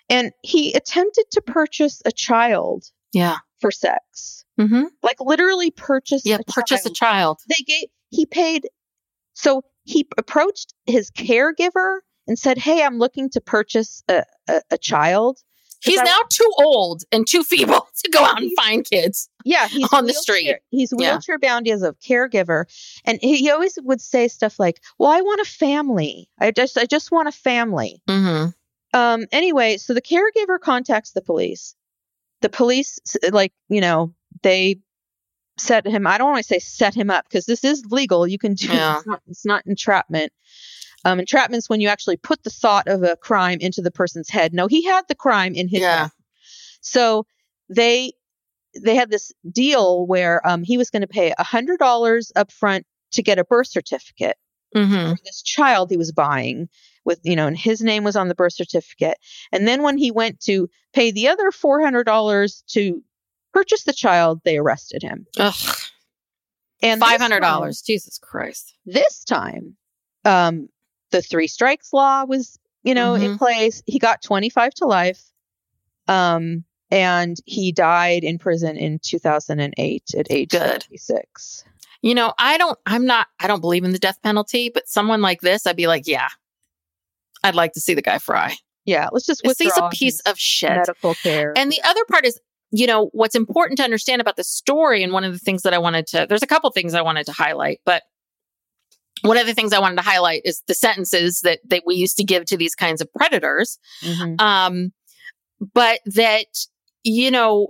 And he attempted to purchase a child Yeah. for sex. Mm-hmm. Like literally purchase Yeah. a Purchase child. a child. They gave, he paid, so he approached his caregiver and said, hey, I'm looking to purchase a, a, a child. He's I, now too old and too feeble to go out and find kids. Yeah, he's on the street. He's wheelchair yeah. bound as a caregiver, and he, he always would say stuff like, "Well, I want a family. I just, I just want a family." Mm-hmm. Um. Anyway, so the caregiver contacts the police. The police, like, you know, they set him. I don't want to say set him up because this is legal. You can do. Yeah. It's not, it's not entrapment. Um, entrapment's when you actually put the thought of a crime into the person's head. No, he had the crime in his yeah. head. So they they had this deal where um, he was going to pay one hundred dollars up front to get a birth certificate mm-hmm. for this child he was buying with, you know, and his name was on the birth certificate. And then when he went to pay the other four hundred dollars to purchase the child, they arrested him. Ugh. And five hundred dollars. Time, Jesus Christ. This time, um, the three strikes law was, you know, mm-hmm. in place. He got twenty-five to life. Um, and he died in prison in two thousand eight at age fifty-six. You know, I don't, I'm not, I don't believe in the death penalty, but someone like this, I'd be like, yeah, I'd like to see the guy fry. Yeah. Let's just withdraw. He's a piece of shit. Medical care. And the other part is, you know, what's important to understand about the story. And one of the things that I wanted to, there's a couple things I wanted to highlight, but one of the things I wanted to highlight is the sentences that, that we used to give to these kinds of predators. Mm-hmm. Um, but that, you know,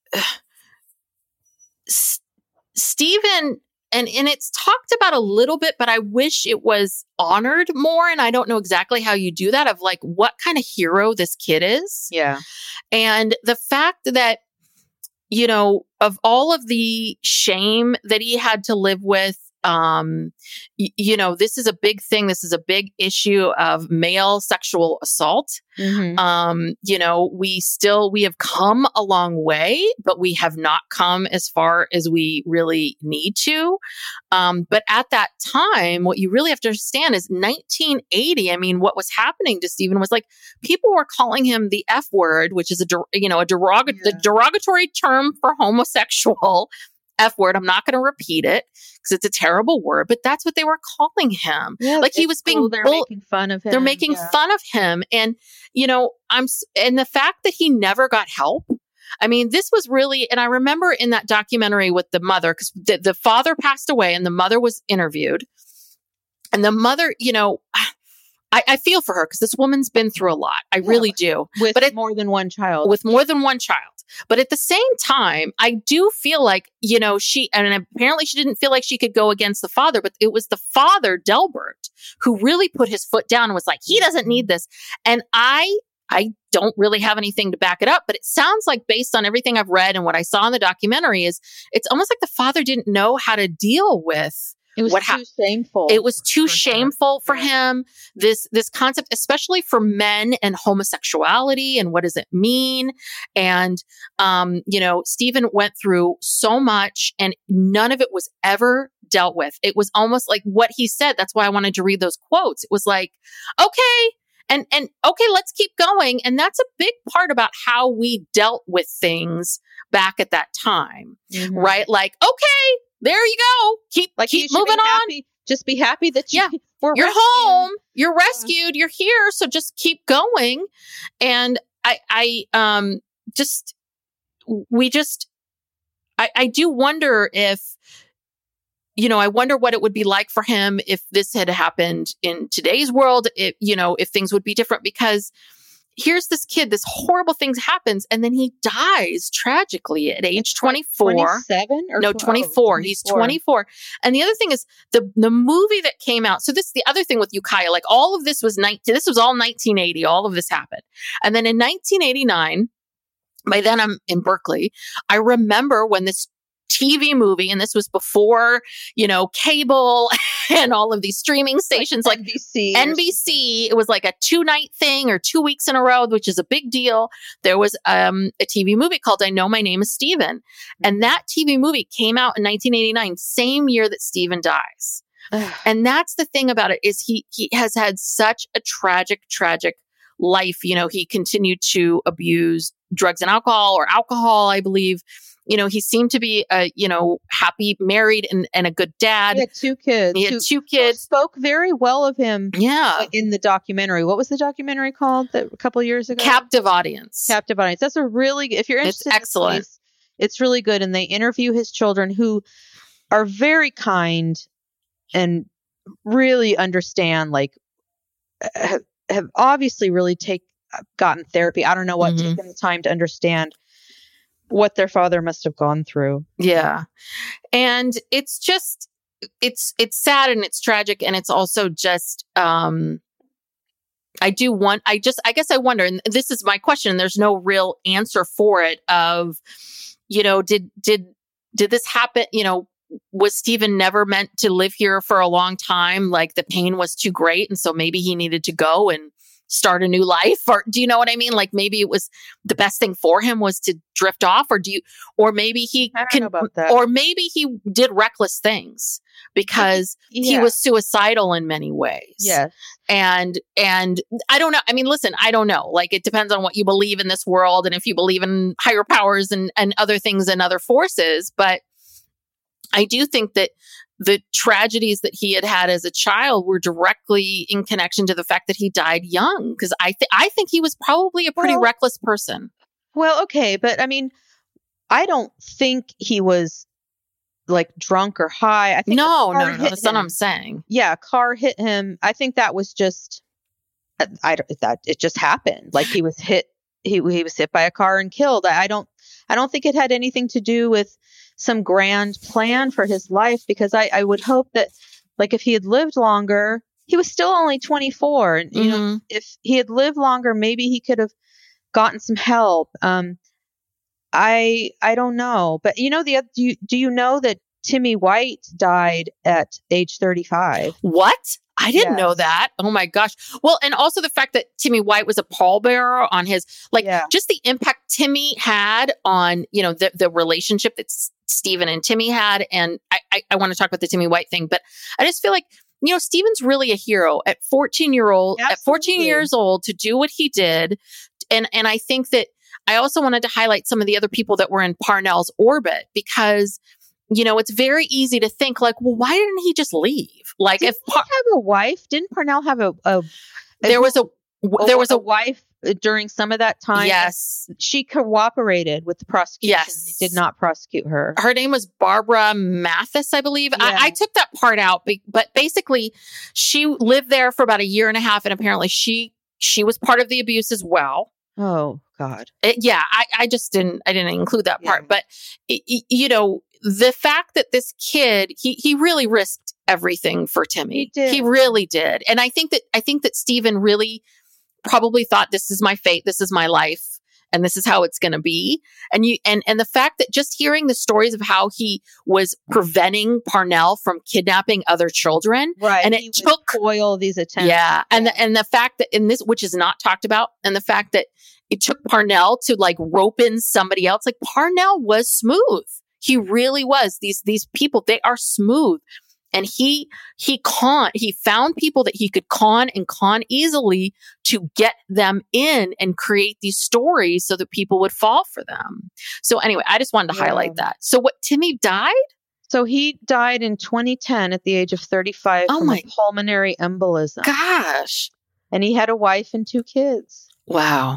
S- Stephen, and, and it's talked about a little bit, but I wish it was honored more. And I don't know exactly how you do that, of like what kind of hero this kid is. Yeah. And the fact that, you know, of all of the shame that he had to live with, um, y- you know, this is a big thing. This is a big issue of male sexual assault. Mm-hmm. Um, you know, we still, we have come a long way, but we have not come as far as we really need to. Um, but at that time, what you really have to understand is nineteen eighty. I mean, what was happening to Stephen was like, people were calling him the F word, which is a, der- you know, a derog- yeah. the derogatory term for homosexual. F word. I'm not going to repeat it because it's a terrible word, but that's what they were calling him. Yeah, like he was being, cool. They're bull- making fun of him. They're making yeah. fun of him. And, you know, I'm, and the fact that he never got help. I mean, this was really, and I remember in that documentary with the mother, because the, the father passed away and the mother was interviewed. And the mother, you know, I, I feel for her because this woman's been through a lot. I yeah, really do. With but it, more than one child. With more than one child. But at the same time, I do feel like, you know, she, and apparently she didn't feel like she could go against the father, but it was the father, Delbert, who really put his foot down and was like, he doesn't need this. And I, I don't really have anything to back it up, but it sounds like based on everything I've read and what I saw in the documentary is it's almost like the father didn't know how to deal with It was what too ha- shameful. It was too for shameful her. for yeah. him. This this concept, especially for men and homosexuality, and what does it mean? And um, you know, Stephen went through so much, and none of it was ever dealt with. It was almost like what he said. That's why I wanted to read those quotes. It was like, okay, and and okay, let's keep going. And that's a big part about how we dealt with things back at that time, mm-hmm. right? Like, okay. There you go. Keep like keep you moving on. Happy. Just be happy that you, yeah. we're you're rescued. home. You're rescued. You're here. So just keep going. And I, I, um, just, we just, I, I do wonder if, you know, I wonder what it would be like for him if this had happened in today's world. If, you know, if things would be different, because here's this kid, this horrible thing happens, and then he dies tragically at age twenty-four. twenty-seven or no, twenty-four. He's twenty-four. And the other thing is the the movie that came out. So this is the other thing with Ukiah. Like all of this was nineteen. This was all nineteen eighty. All of this happened, and then in nineteen eighty-nine. By then I'm in Berkeley. I remember when this T V movie, and this was before, you know, cable and all of these streaming stations like, like N B C. N B C. It was like a two night thing or two weeks in a row, which is a big deal. There was um, a T V movie called I Know My Name is Stephen. And that T V movie came out in nineteen eighty-nine, same year that Stephen dies. And that's the thing about it is he, he has had such a tragic, tragic life, you know, he continued to abuse drugs and alcohol or alcohol, I believe. You know, he seemed to be a, you know, happy, married and, and a good dad. He had two kids. He had who, two kids. who spoke very well of him. Yeah. In the documentary. What was the documentary called that a couple of years ago? Captive Audience. Captive Audience. That's a really, if you're interested, It's excellent. In this case, it's really good. And they interview his children who are very kind and really understand, like, have, have obviously really take gotten therapy. I don't know what, mm-hmm. taken the time to understand what their father must have gone through. Yeah. And it's just, it's, it's sad and it's tragic. And it's also just, um, I do want, I just, I guess I wonder, and this is my question, there's no real answer for it of, you know, did, did, did this happen? You know, was Stephen never meant to live here for a long time? Like the pain was too great. And so maybe he needed to go and start a new life, or do you know what I mean? Like maybe it was the best thing for him was to drift off, or do you, or maybe he I don't can, know about that. Or maybe he did reckless things because yeah. he was suicidal in many ways. Yes. And, and I don't know. I mean, listen, I don't know. Like it depends on what you believe in this world. And if you believe in higher powers and, and other things and other forces, but I do think that the tragedies that he had had as a child were directly in connection to the fact that he died young. Because I, th- I think he was probably a pretty well, reckless person. Well, okay. But I mean, I don't think he was like drunk or high. I think no, no, no, that's not what I'm saying. Yeah, a car hit him. I think that was just, I don't, that it just happened. Like he was hit, he he was hit by a car and killed. I, I don't, I don't think it had anything to do with some grand plan for his life, because I, I would hope that, like, if he had lived longer, he was still only twenty-four. And, you mm-hmm. know, if he had lived longer, maybe he could have gotten some help. Um, I, I don't know. But, you know, the do you, do you know that Timmy White died at age thirty-five? What? I didn't yes. know that. Oh my gosh. Well, and also the fact that Timmy White was a pallbearer on his, like, yeah. just the impact Timmy had on, you know, the, the relationship that S- Stephen and Timmy had. And I, I, I want to talk about the Timmy White thing, but I just feel like, you know, Stephen's really a hero at fourteen year old, Absolutely. at fourteen years old to do what he did. And, and I think that I also wanted to highlight some of the other people that were in Parnell's orbit, because you know, it's very easy to think like, well, why didn't he just leave? Like, Did if Par- he have a wife, didn't Parnell have a, a, a there was a, a there was a, a wife during some of that time? Yes. She cooperated with the prosecution. Yes. They did not prosecute her. Her name was Barbara Mathis, I believe. Yeah. I, I took that part out, but basically she lived there for about a year and a half. And apparently she, she was part of the abuse as well. Oh God. It, yeah. I, I just didn't, I didn't include that part, yeah. but it, you know, the fact that this kid, he he really risked everything for Timmy. He did. He really did. And I think that I think that Stephen really probably thought, this is my fate, this is my life, and this is how it's going to be. And you and and the fact that just hearing the stories of how he was preventing Parnell from kidnapping other children, right? And he it took foil these attempts. Yeah, and the, and the fact that in this, which is not talked about, and the fact that it took Parnell to like rope in somebody else. Like Parnell was smooth. He really was. These, these people, they are smooth. And he, he con, he found people that he could con and con easily to get them in and create these stories so that people would fall for them. So anyway, I just wanted to yeah. highlight that. So what, Timmy died? So he died in twenty ten at the age of thirty-five oh from my a pulmonary embolism. Gosh. And he had a wife and two kids. Wow.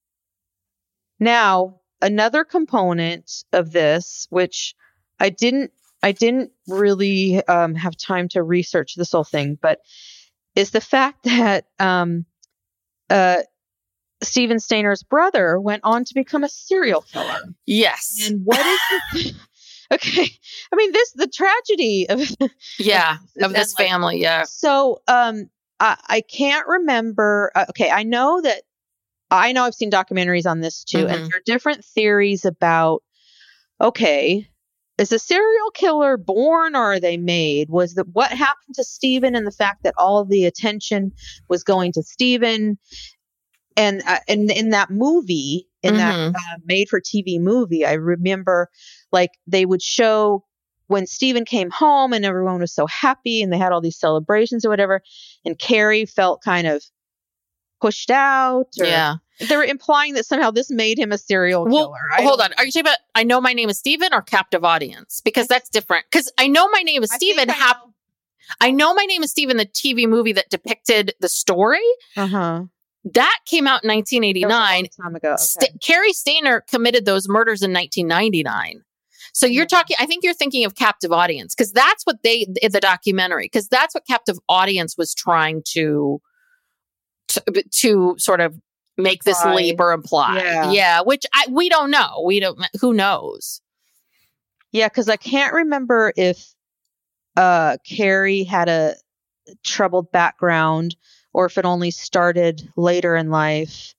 Now, another component of this, which I didn't, I didn't really um, have time to research this whole thing, but is the fact that um, uh, Steven Stayner's brother went on to become a serial killer. Yes. And what is this? Okay. I mean, this, the tragedy of, yeah, of, of this like, family. Yeah. So um, I, I can't remember. Uh, okay. I know that I know I've seen documentaries on this too, mm-hmm. and there are different theories about, okay, is a serial killer born or are they made? Was that what happened to Stephen, and the fact that all of the attention was going to Stephen? And uh, in, in that movie, in mm-hmm. that uh, made for T V movie, I remember like they would show when Stephen came home and everyone was so happy and they had all these celebrations or whatever. And Carrie felt kind of pushed out. Or Yeah. They're implying that somehow this made him a serial Well, killer. I hold don't- on. Are you talking about I Know My Name is Steven or Captive Audience? Because that's different. Because I Know My Name is I Steven. think I hap- know. I Know My Name is Steven, the T V movie that depicted the story, Uh-huh. that came out in nineteen That was a eighty-nine. long time ago. Okay. St- Carrie Stainer committed those murders in nineteen ninety-nine. So you're Yeah. talking, I think you're thinking of Captive Audience, because that's what they, the documentary, because that's what Captive Audience was trying to, to, to sort of make this Imply. leap or imply. Yeah. Yeah. Which I, we don't know. We don't, who knows? Yeah, because I can't remember if uh, Carrie had a troubled background or if it only started later in life.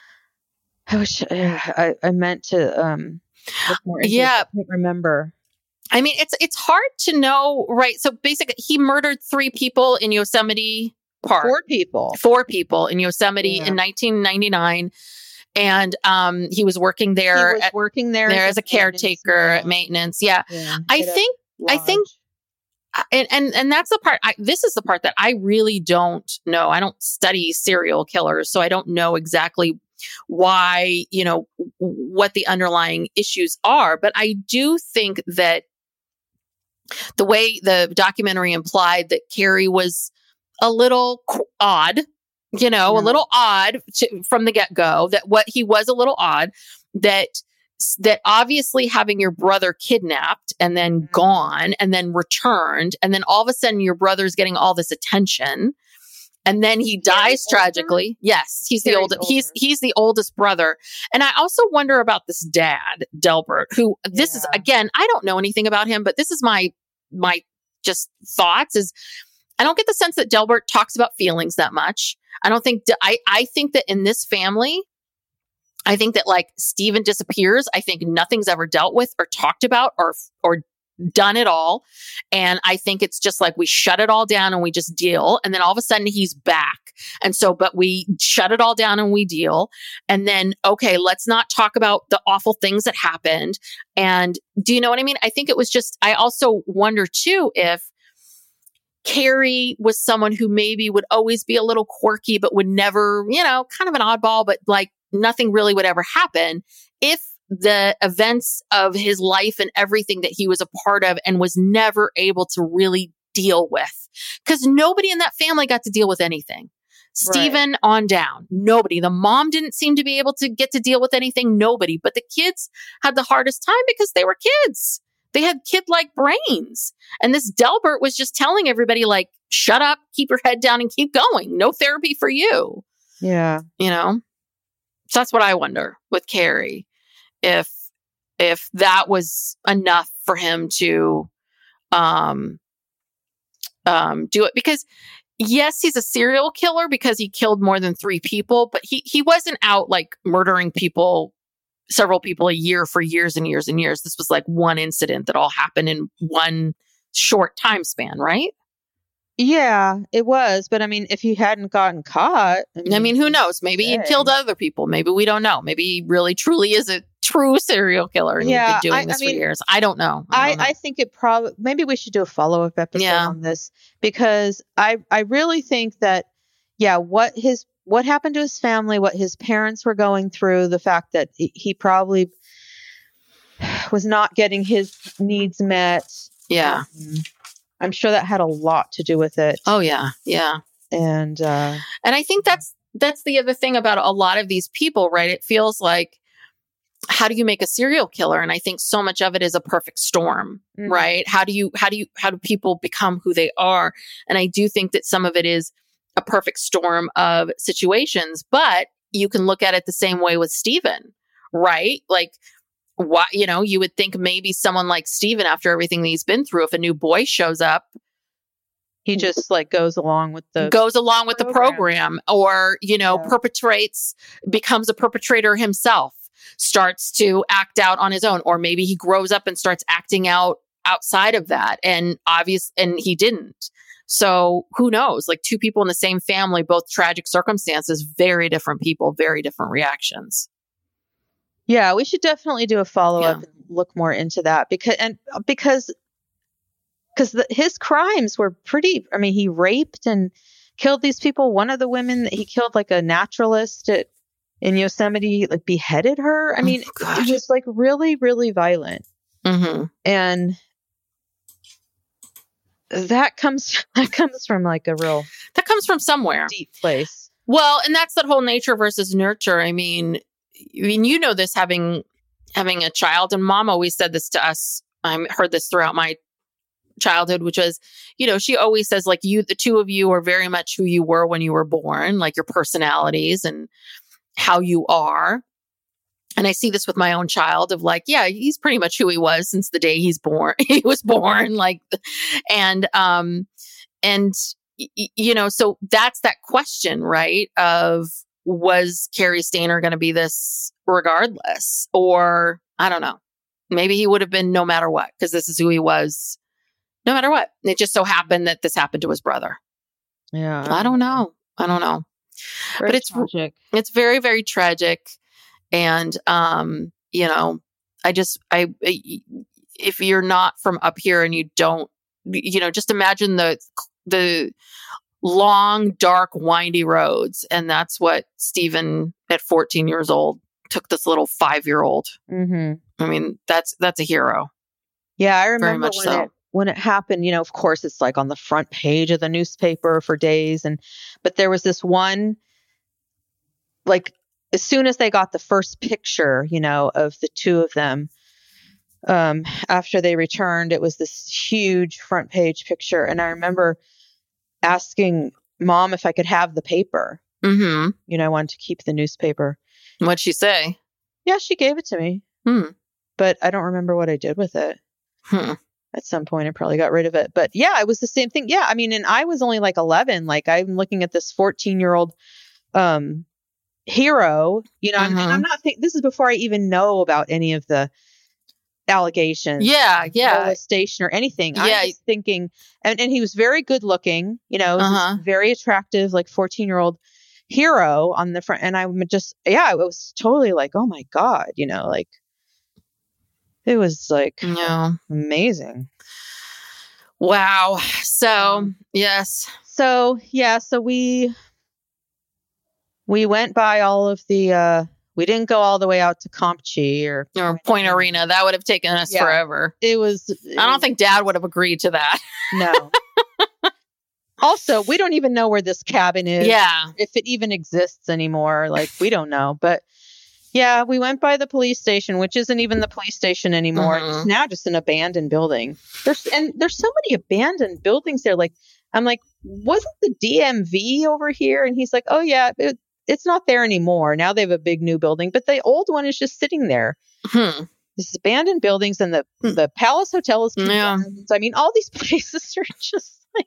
I wish I, I meant to um, look more into Yeah. it. I can't remember. I mean, it's, it's hard to know, right? So basically he murdered three people in Yosemite Park. Four people. Four people in Yosemite Yeah. in nineteen ninety-nine. And um, he was working He there, was at, working there, there as a maintenance caretaker at man. maintenance. Yeah. Yeah, I at a think, I think, lodge. and, and, and that's the part, I, this is the part that I really don't know. I don't study serial killers, so I don't know exactly why, you know, w- what the underlying issues are. But I do think that the way the documentary implied that Carrie was a little qu- odd, you know, a Yeah. little odd to, from the get go, that what he was a little odd, that, that obviously having your brother kidnapped and then Mhm. gone and then returned, and then all of a sudden your brother's getting all this attention. And then he dies older? tragically. Yes, he's the Carrie's oldest. He's older. he's the oldest brother. And I also wonder about this dad, Delbert, who this is Yeah. again, I don't know anything about him, but this is my my just thoughts is I don't get the sense that Delbert talks about feelings that much. I don't think I I think that in this family, I think that like Steven disappears. I think nothing's ever dealt with or talked about or or done at all. And I think it's just like we shut it all down and we just deal. And then all of a sudden he's back. And so, but we shut it all down and we deal. And then, okay, let's not talk about the awful things that happened. And do you know what I mean? I think it was just, I also wonder too if Carrie was someone who maybe would always be a little quirky, but would never, you know, kind of an oddball, but like nothing really would ever happen if the events of his life and everything that he was a part of and was never able to really deal with. Because nobody in that family got to deal with anything. Steven on down. Nobody. The mom didn't seem to be able to get to deal with anything. Nobody. But the kids had the hardest time because they were kids. They had kid-like brains. And this Delbert was just telling everybody, like, shut up, keep your head down and keep going. No therapy for you. Yeah. You know? So that's what I wonder with Carrie. If if that was enough for him to um um do it. Because yes, he's a serial killer because he killed more than three people, but he he wasn't out like murdering people, several people a year for years and years and years. This was like one incident that all happened in one short time span, right? Yeah, it was. But I mean, if he hadn't gotten caught, I mean, who knows? Maybe he Dang. killed other people. Maybe we don't know. Maybe he really truly is a true serial killer and Yeah, he's been doing I- this I mean, for years. I don't know. I, I, don't know. I think it probably maybe we should do a follow up episode Yeah. on this because I I really think that yeah what his what happened to his family, what his parents were going through, the fact that he- he probably was not getting his needs met. yeah. Um, I'm sure that had a lot to do with it. Oh yeah. Yeah. And uh, And I think that's that's the other thing about a lot of these people, right? It feels like, how do you make a serial killer? And I think so much of it is a perfect storm, Mhm. right? How do you how do you how do people become who they are? And I do think that some of it is a perfect storm of situations, but you can look at it the same way with Steven, right? Like why, you know, you would think maybe someone like Steven, after everything that he's been through, if a new boy shows up, he just like goes along with the goes along with the program. program or, you know, Yeah. perpetrates, becomes a perpetrator himself, starts to act out on his own, or maybe he grows up and starts acting out outside of that. And obvious, and he didn't. So who knows? Like two people in the same family, both tragic circumstances, very different people, very different reactions. Yeah, we should definitely do a follow up Yeah. and look more into that because and because because his crimes were pretty. I mean, he raped and killed these people. One of the women that he killed, like a naturalist at, in Yosemite, like beheaded her. I mean, oh, it was like really, really violent. Mm-hmm. And that comes that comes from like a real that comes from somewhere deep place. Well, and that's that whole nature versus nurture. I mean, I mean, you know this having having a child, and Mom always said this to us. I heard this throughout my childhood, which was, you know, she always says like you, the two of you are very much who you were when you were born, like your personalities and how you are. And I see this with my own child of like, yeah, he's pretty much who he was since the day he's born. He was born like, and, um, and, y- you know, so that's that question, right? Of was Cary Stayner going to be this regardless? Or I don't know, maybe he would have been no matter what, because this is who he was no matter what. It just so happened that this happened to his brother. Yeah. I don't know. I don't know. Very but it's, tragic. it's very, very tragic. And, um, you know, I just, I, if you're not from up here and you don't, you know, just imagine the, the long, dark, windy roads. And that's what Stephen at fourteen years old took this little five-year-old. Mm-hmm. I mean, that's, that's a hero. Yeah. I remember Very much when so. it, when it happened, you know, of course it's like on the front page of the newspaper for days. And, but there was this one, like, as soon as they got the first picture, you know, of the two of them, um, after they returned, it was this huge front page picture. And I remember asking Mom if I could have the paper. Mm-hmm. You know, I wanted to keep the newspaper. What'd she say? Yeah, she gave it to me. Hmm. But I don't remember what I did with it. Hmm. At some point, I probably got rid of it. But yeah, it was the same thing. Yeah, I mean, and I was only like eleven. Like I'm looking at this fourteen-year-old um, hero. You know, Mhm. I'm, and I'm not thinking, this is before I even know about any of the allegations. Yeah, yeah. Molestation or anything. Yeah. I'm just thinking, and, and he was very good looking, you know, this Uh-huh. very attractive, like fourteen year old hero on the front. And I would just, yeah, I was totally like, oh my God, you know, like it was like Yeah. amazing. Wow. So, yes. So yeah, so we we went by all of the uh we didn't go all the way out to Compchi or Or Point Arena. That would have taken us Yeah. forever. It was I don't think Dad would have agreed to that. no. Also, we don't even know where this cabin is. Yeah. If it even exists anymore. Like we don't know. But yeah, we went by the police station, which isn't even the police station anymore. Mhm. It's now just an abandoned building. There's and there's so many abandoned buildings there. Like I'm like, wasn't the D M V over here? And he's like, oh yeah, it, it's not there anymore. Now they have a big new building, but the old one is just sitting there. Hmm. This abandoned buildings, and the the Palace Hotel is. Yeah. I mean, all these places are just like.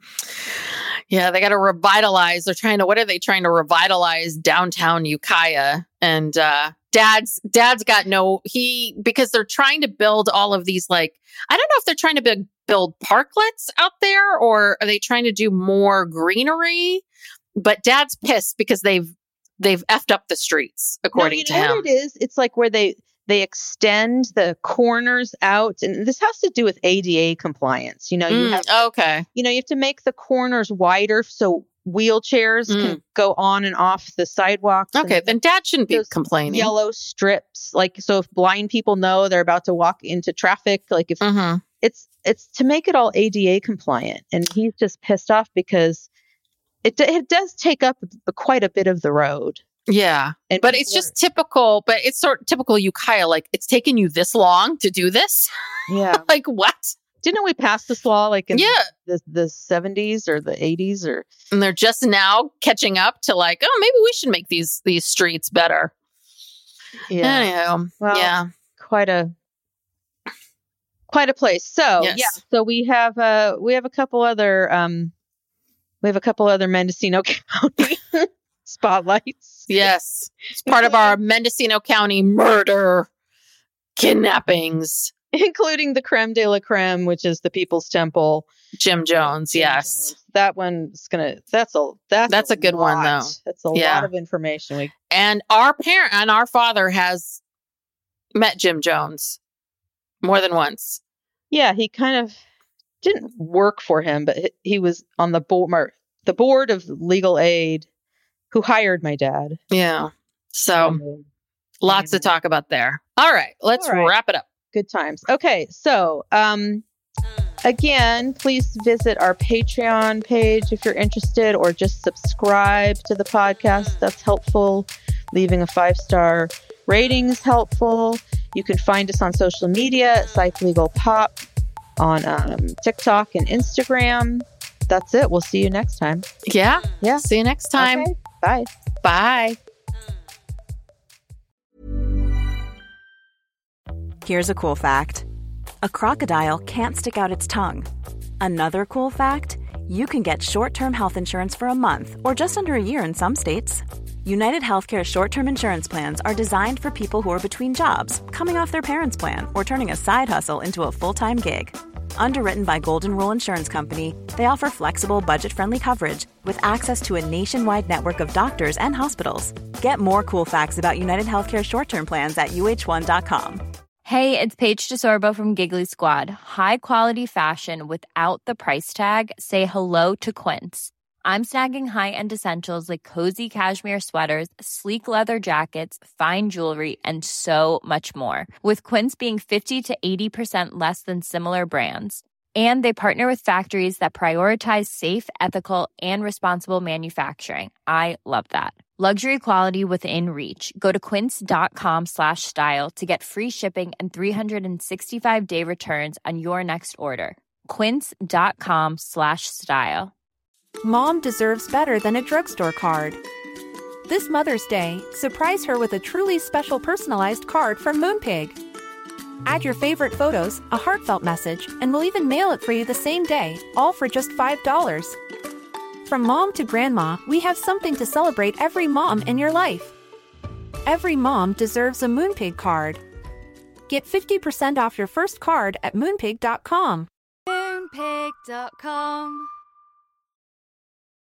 Yeah, they got to revitalize. They're trying to, what are they trying to revitalize downtown Ukiah? And uh, dad's dad's got no, he, because they're trying to build all of these, like, I don't know if they're trying to build, build parklets out there, or are they trying to do more greenery? But dad's pissed because they've, they've effed up the streets, according no, you to know him. what it is? It's like where they, they extend the corners out, and this has to do with A D A compliance. You know, you Mm, have, okay. you know, you have to make the corners wider so wheelchairs Mm. can go on and off the sidewalks. and Okay, then dad shouldn't be those complaining. Yellow strips, like, so if blind people know they're about to walk into traffic, like if Mm-hmm. it's it's to make it all A D A compliant, and he's just pissed off because it d- it does take up quite a bit of the road. Yeah. And But people it's just typical, but it's sort of typical Ukiah. Like, it's taken you this long to do this? are- yeah. Like, what? Didn't we pass this law like in Yeah. the the seventies or the eighties or And they're just now catching up to like, oh, maybe we should make these these streets better. yeah, Anyhow, Well, yeah. quite a quite a place. So Yes. yeah, so we have uh we have a couple other um we have a couple other Mendocino County spotlights. Yes. It's part of our Mendocino County murder kidnappings. Including the creme de la creme, which is the People's Temple. Jim Jones, yes. That one's gonna. That's a that's That's a good one, lot. though. That's a Yeah. lot of information. We And our parent and our father has met Jim Jones more than once. yeah, he kind of didn't work for him, but he, he was on the board. the board of legal aid who hired my dad. Yeah. So Um, lots to talk about there. All right. Let's All right. wrap it up. Good times. Okay. So, um, again, please visit our Patreon page if you're interested, or just subscribe to the podcast. That's helpful. Leaving a five-star rating is helpful. You can find us on social media at Psych Legal Pop on um, TikTok and Instagram. That's it. We'll see you next time. Yeah. Yeah. See you next time. Okay. Bye. Bye. Here's a cool fact. A crocodile can't stick out its tongue. Another cool fact, you can get short-term health insurance for a month or just under a year in some states. United Healthcare short-term insurance plans are designed for people who are between jobs, coming off their parents' plan, or turning a side hustle into a full-time gig. Underwritten by Golden Rule Insurance Company, they offer flexible, budget-friendly coverage with access to a nationwide network of doctors and hospitals. Get more cool facts about United Healthcare short-term plans at U H one dot com. Hey, it's Paige DeSorbo from Giggly Squad. High quality fashion without the price tag. Say hello to Quince. I'm snagging high-end essentials like cozy cashmere sweaters, sleek leather jackets, fine jewelry, and so much more. With Quince being fifty to eighty percent less than similar brands. And they partner with factories that prioritize safe, ethical, and responsible manufacturing. I love that. Luxury quality within reach. Go to quince.com slash style to get free shipping and three sixty-five day returns on your next order. Quince.com slash style. Mom deserves better than a drugstore card. This Mother's Day, surprise her with a truly special personalized card from Moonpig. Add your favorite photos, a heartfelt message, and we'll even mail it for you the same day, all for just five dollars. From mom to grandma, we have something to celebrate every mom in your life. Every mom deserves a Moonpig card. Get fifty percent off your first card at moonpig dot com. Moonpig dot com